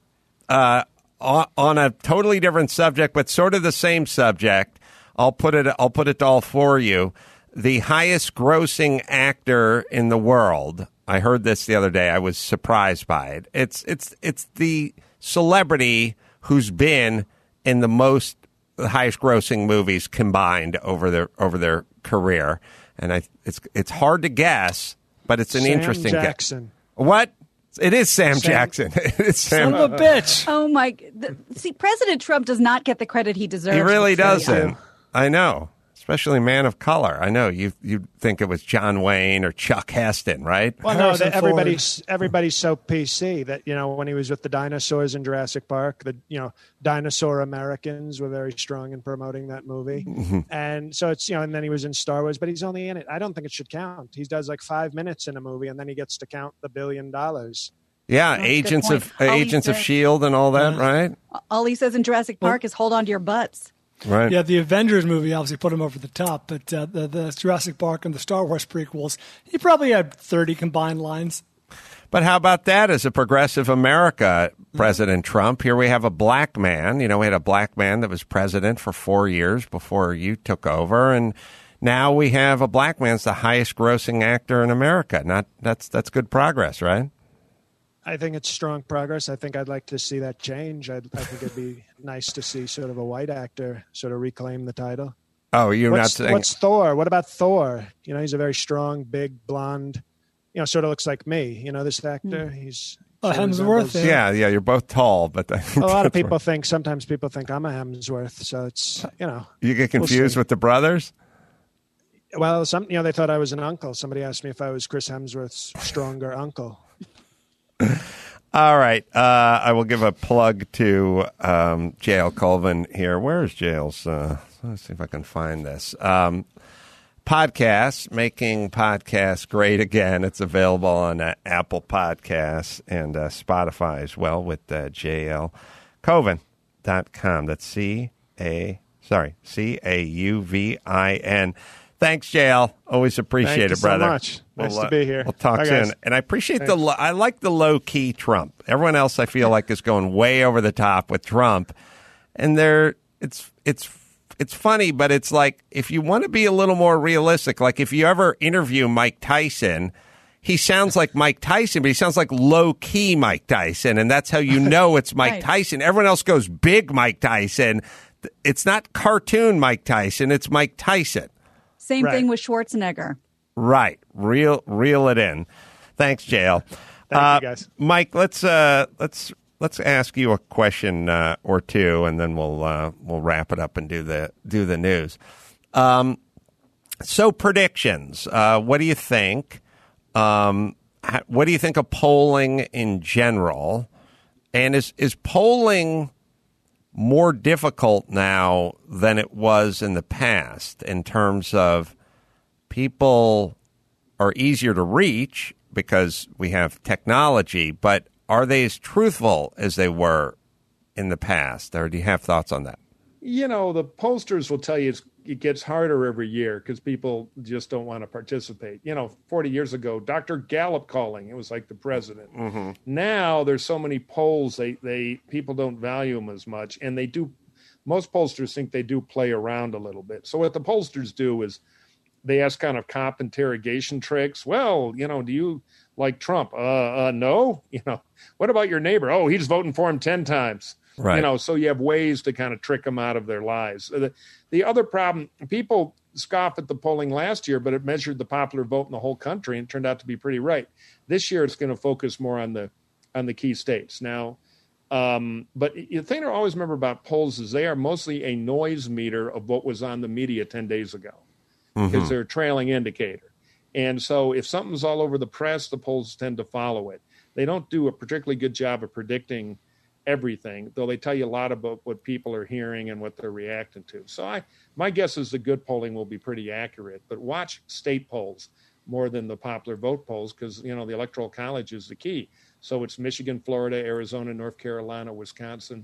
on a totally different subject, but sort of the same subject, I'll put it all for you. The highest grossing actor in the world. I heard this the other day. I was surprised by it. It's the celebrity who's been in the highest grossing movies combined over their career, and it's hard to guess, but it's an interesting Jackson. What? It is Sam Jackson. It's Sam. Son of a bitch. Oh my! See, President Trump does not get the credit he deserves. He really doesn't. I know. Especially man of color. I know you think it was John Wayne or Chuck Heston, right? Well, no, everybody's so PC that, when he was with the dinosaurs in Jurassic Park, dinosaur Americans were very strong in promoting that movie. Mm-hmm. And so it's, and then he was in Star Wars, but he's only in it. I don't think it should count. He does like 5 minutes in a movie and then he gets to count the $1 billion. Yeah, Agents of S.H.I.E.L.D. and all that, right? All he says in Jurassic Park is hold on to your butts. Right. Yeah, the Avengers movie obviously put him over the top, but the Jurassic Park and the Star Wars prequels, he probably had 30 combined lines. But how about that as a progressive America, President Trump? Here we have a black man. We had a black man that was president for 4 years before you took over, and now we have a black man that's the highest grossing actor in America. That's good progress, right? I think it's strong progress. I think I'd like to see that change. I think it'd be nice to see sort of a white actor sort of reclaim the title. Oh, you're not saying... What's Thor? What about Thor? He's a very strong, big, blonde, sort of looks like me. This actor, he's... Hemsworth? Yeah, you're both tall, but... a lot of people sometimes people think I'm a Hemsworth, so it's, You get confused with the brothers? Well, they thought I was an uncle. Somebody asked me if I was Chris Hemsworth's stronger uncle. All right. I will give a plug to J.L. Colvin here. Where is J.L.'s? Let's see if I can find this. Podcast, Making Podcasts Great Again. It's available on Apple Podcasts and Spotify as well with JLCauvin.com. That's CAUVIN. Thanks, JL. Always appreciate it, brother. Thank you so much. Nice to be here. We'll talk soon. Guys. And I appreciate I like the low-key Trump. Everyone else I feel like is going way over the top with Trump. And it's funny, but it's like if you want to be a little more realistic, like if you ever interview Mike Tyson, he sounds like Mike Tyson, but he sounds like low-key Mike Tyson. And that's how you know it's Mike Right. Tyson. Everyone else goes big Mike Tyson. It's not cartoon Mike Tyson. It's Mike Tyson. Same thing with Schwarzenegger. Right. Reel it in. Thanks, JL. Thank you, guys. Mike, let's ask you a question or two, and then we'll wrap it up and do the news. So predictions. What do you think? What do you think of polling in general? And is polling more difficult now than it was in the past in terms of people are easier to reach because we have technology, but are they as truthful as they were in the past? Or do you have thoughts on that? The pollsters will tell you it gets harder every year because people just don't want to participate. 40 years ago, Dr. Gallup calling, it was like the president. Mm-hmm. Now there's so many polls, people don't value them as much. And most pollsters think they do play around a little bit. So what the pollsters do is they ask kind of cop interrogation tricks. Well, do you like Trump? No. What about your neighbor? Oh, he's voting for him 10 times. Right. So you have ways to kind of trick them out of their lies. The other problem, people scoff at the polling last year, but it measured the popular vote in the whole country and turned out to be pretty right. This year, it's going to focus more on the key states. Now, but the thing to always remember about polls is they are mostly a noise meter of what was on the media 10 days ago because they're a trailing indicator. And so if something's all over the press, the polls tend to follow it. They don't do a particularly good job of predicting everything, though they tell you a lot about what people are hearing and what they're reacting to. So my guess is the good polling will be pretty accurate, but watch state polls more than the popular vote polls because, the Electoral College is the key. So it's Michigan, Florida, Arizona, North Carolina, Wisconsin,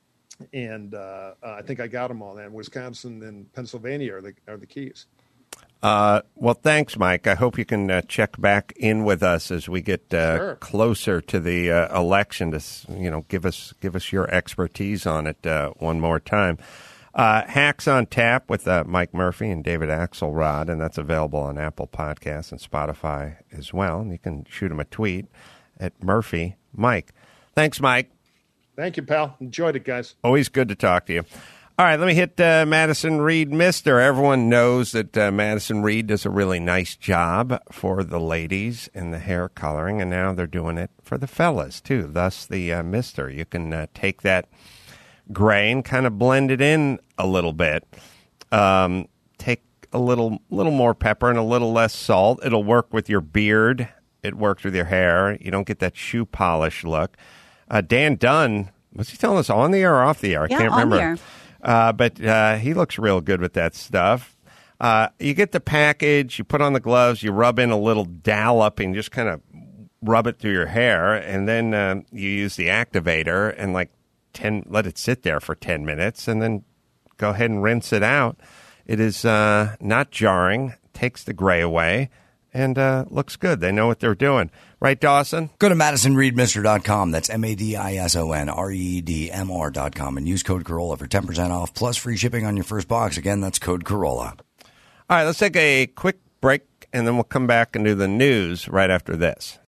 and I think I got them all then. Wisconsin and Pennsylvania are the keys. Well, thanks, Mike. I hope you can check back in with us as we get closer to the election to, give us your expertise on it one more time. Hacks on Tap with Mike Murphy and David Axelrod, and that's available on Apple Podcasts and Spotify as well. And you can shoot him a tweet at Murphy Mike. Thanks, Mike. Thank you, pal. Enjoyed it, guys. Always good to talk to you. All right, let me hit Madison Reed Mister. Everyone knows that Madison Reed does a really nice job for the ladies in the hair coloring, and now they're doing it for the fellas, too. Thus, the Mister. You can take that gray and kind of blend it in a little bit. Take a little more pepper and a little less salt. It'll work with your beard. It works with your hair. You don't get that shoe polish look. Dan Dunn, was he telling us on the air or off the air? I can't remember. On the air. But he looks real good with that stuff. You get the package, you put on the gloves, you rub in a little dollop and just kind of rub it through your hair, and then you use the activator and let it sit there for 10 minutes, and then go ahead and rinse it out. It is not jarring, takes the gray away, and looks good. They know what they're doing. Right, Dawson? Go to MadisonReedMr.com. That's MadisonReedMR.com and use code Corolla for 10% off plus free shipping on your first box. Again, that's code Corolla. All right, let's take a quick break, and then we'll come back and do the news right after this.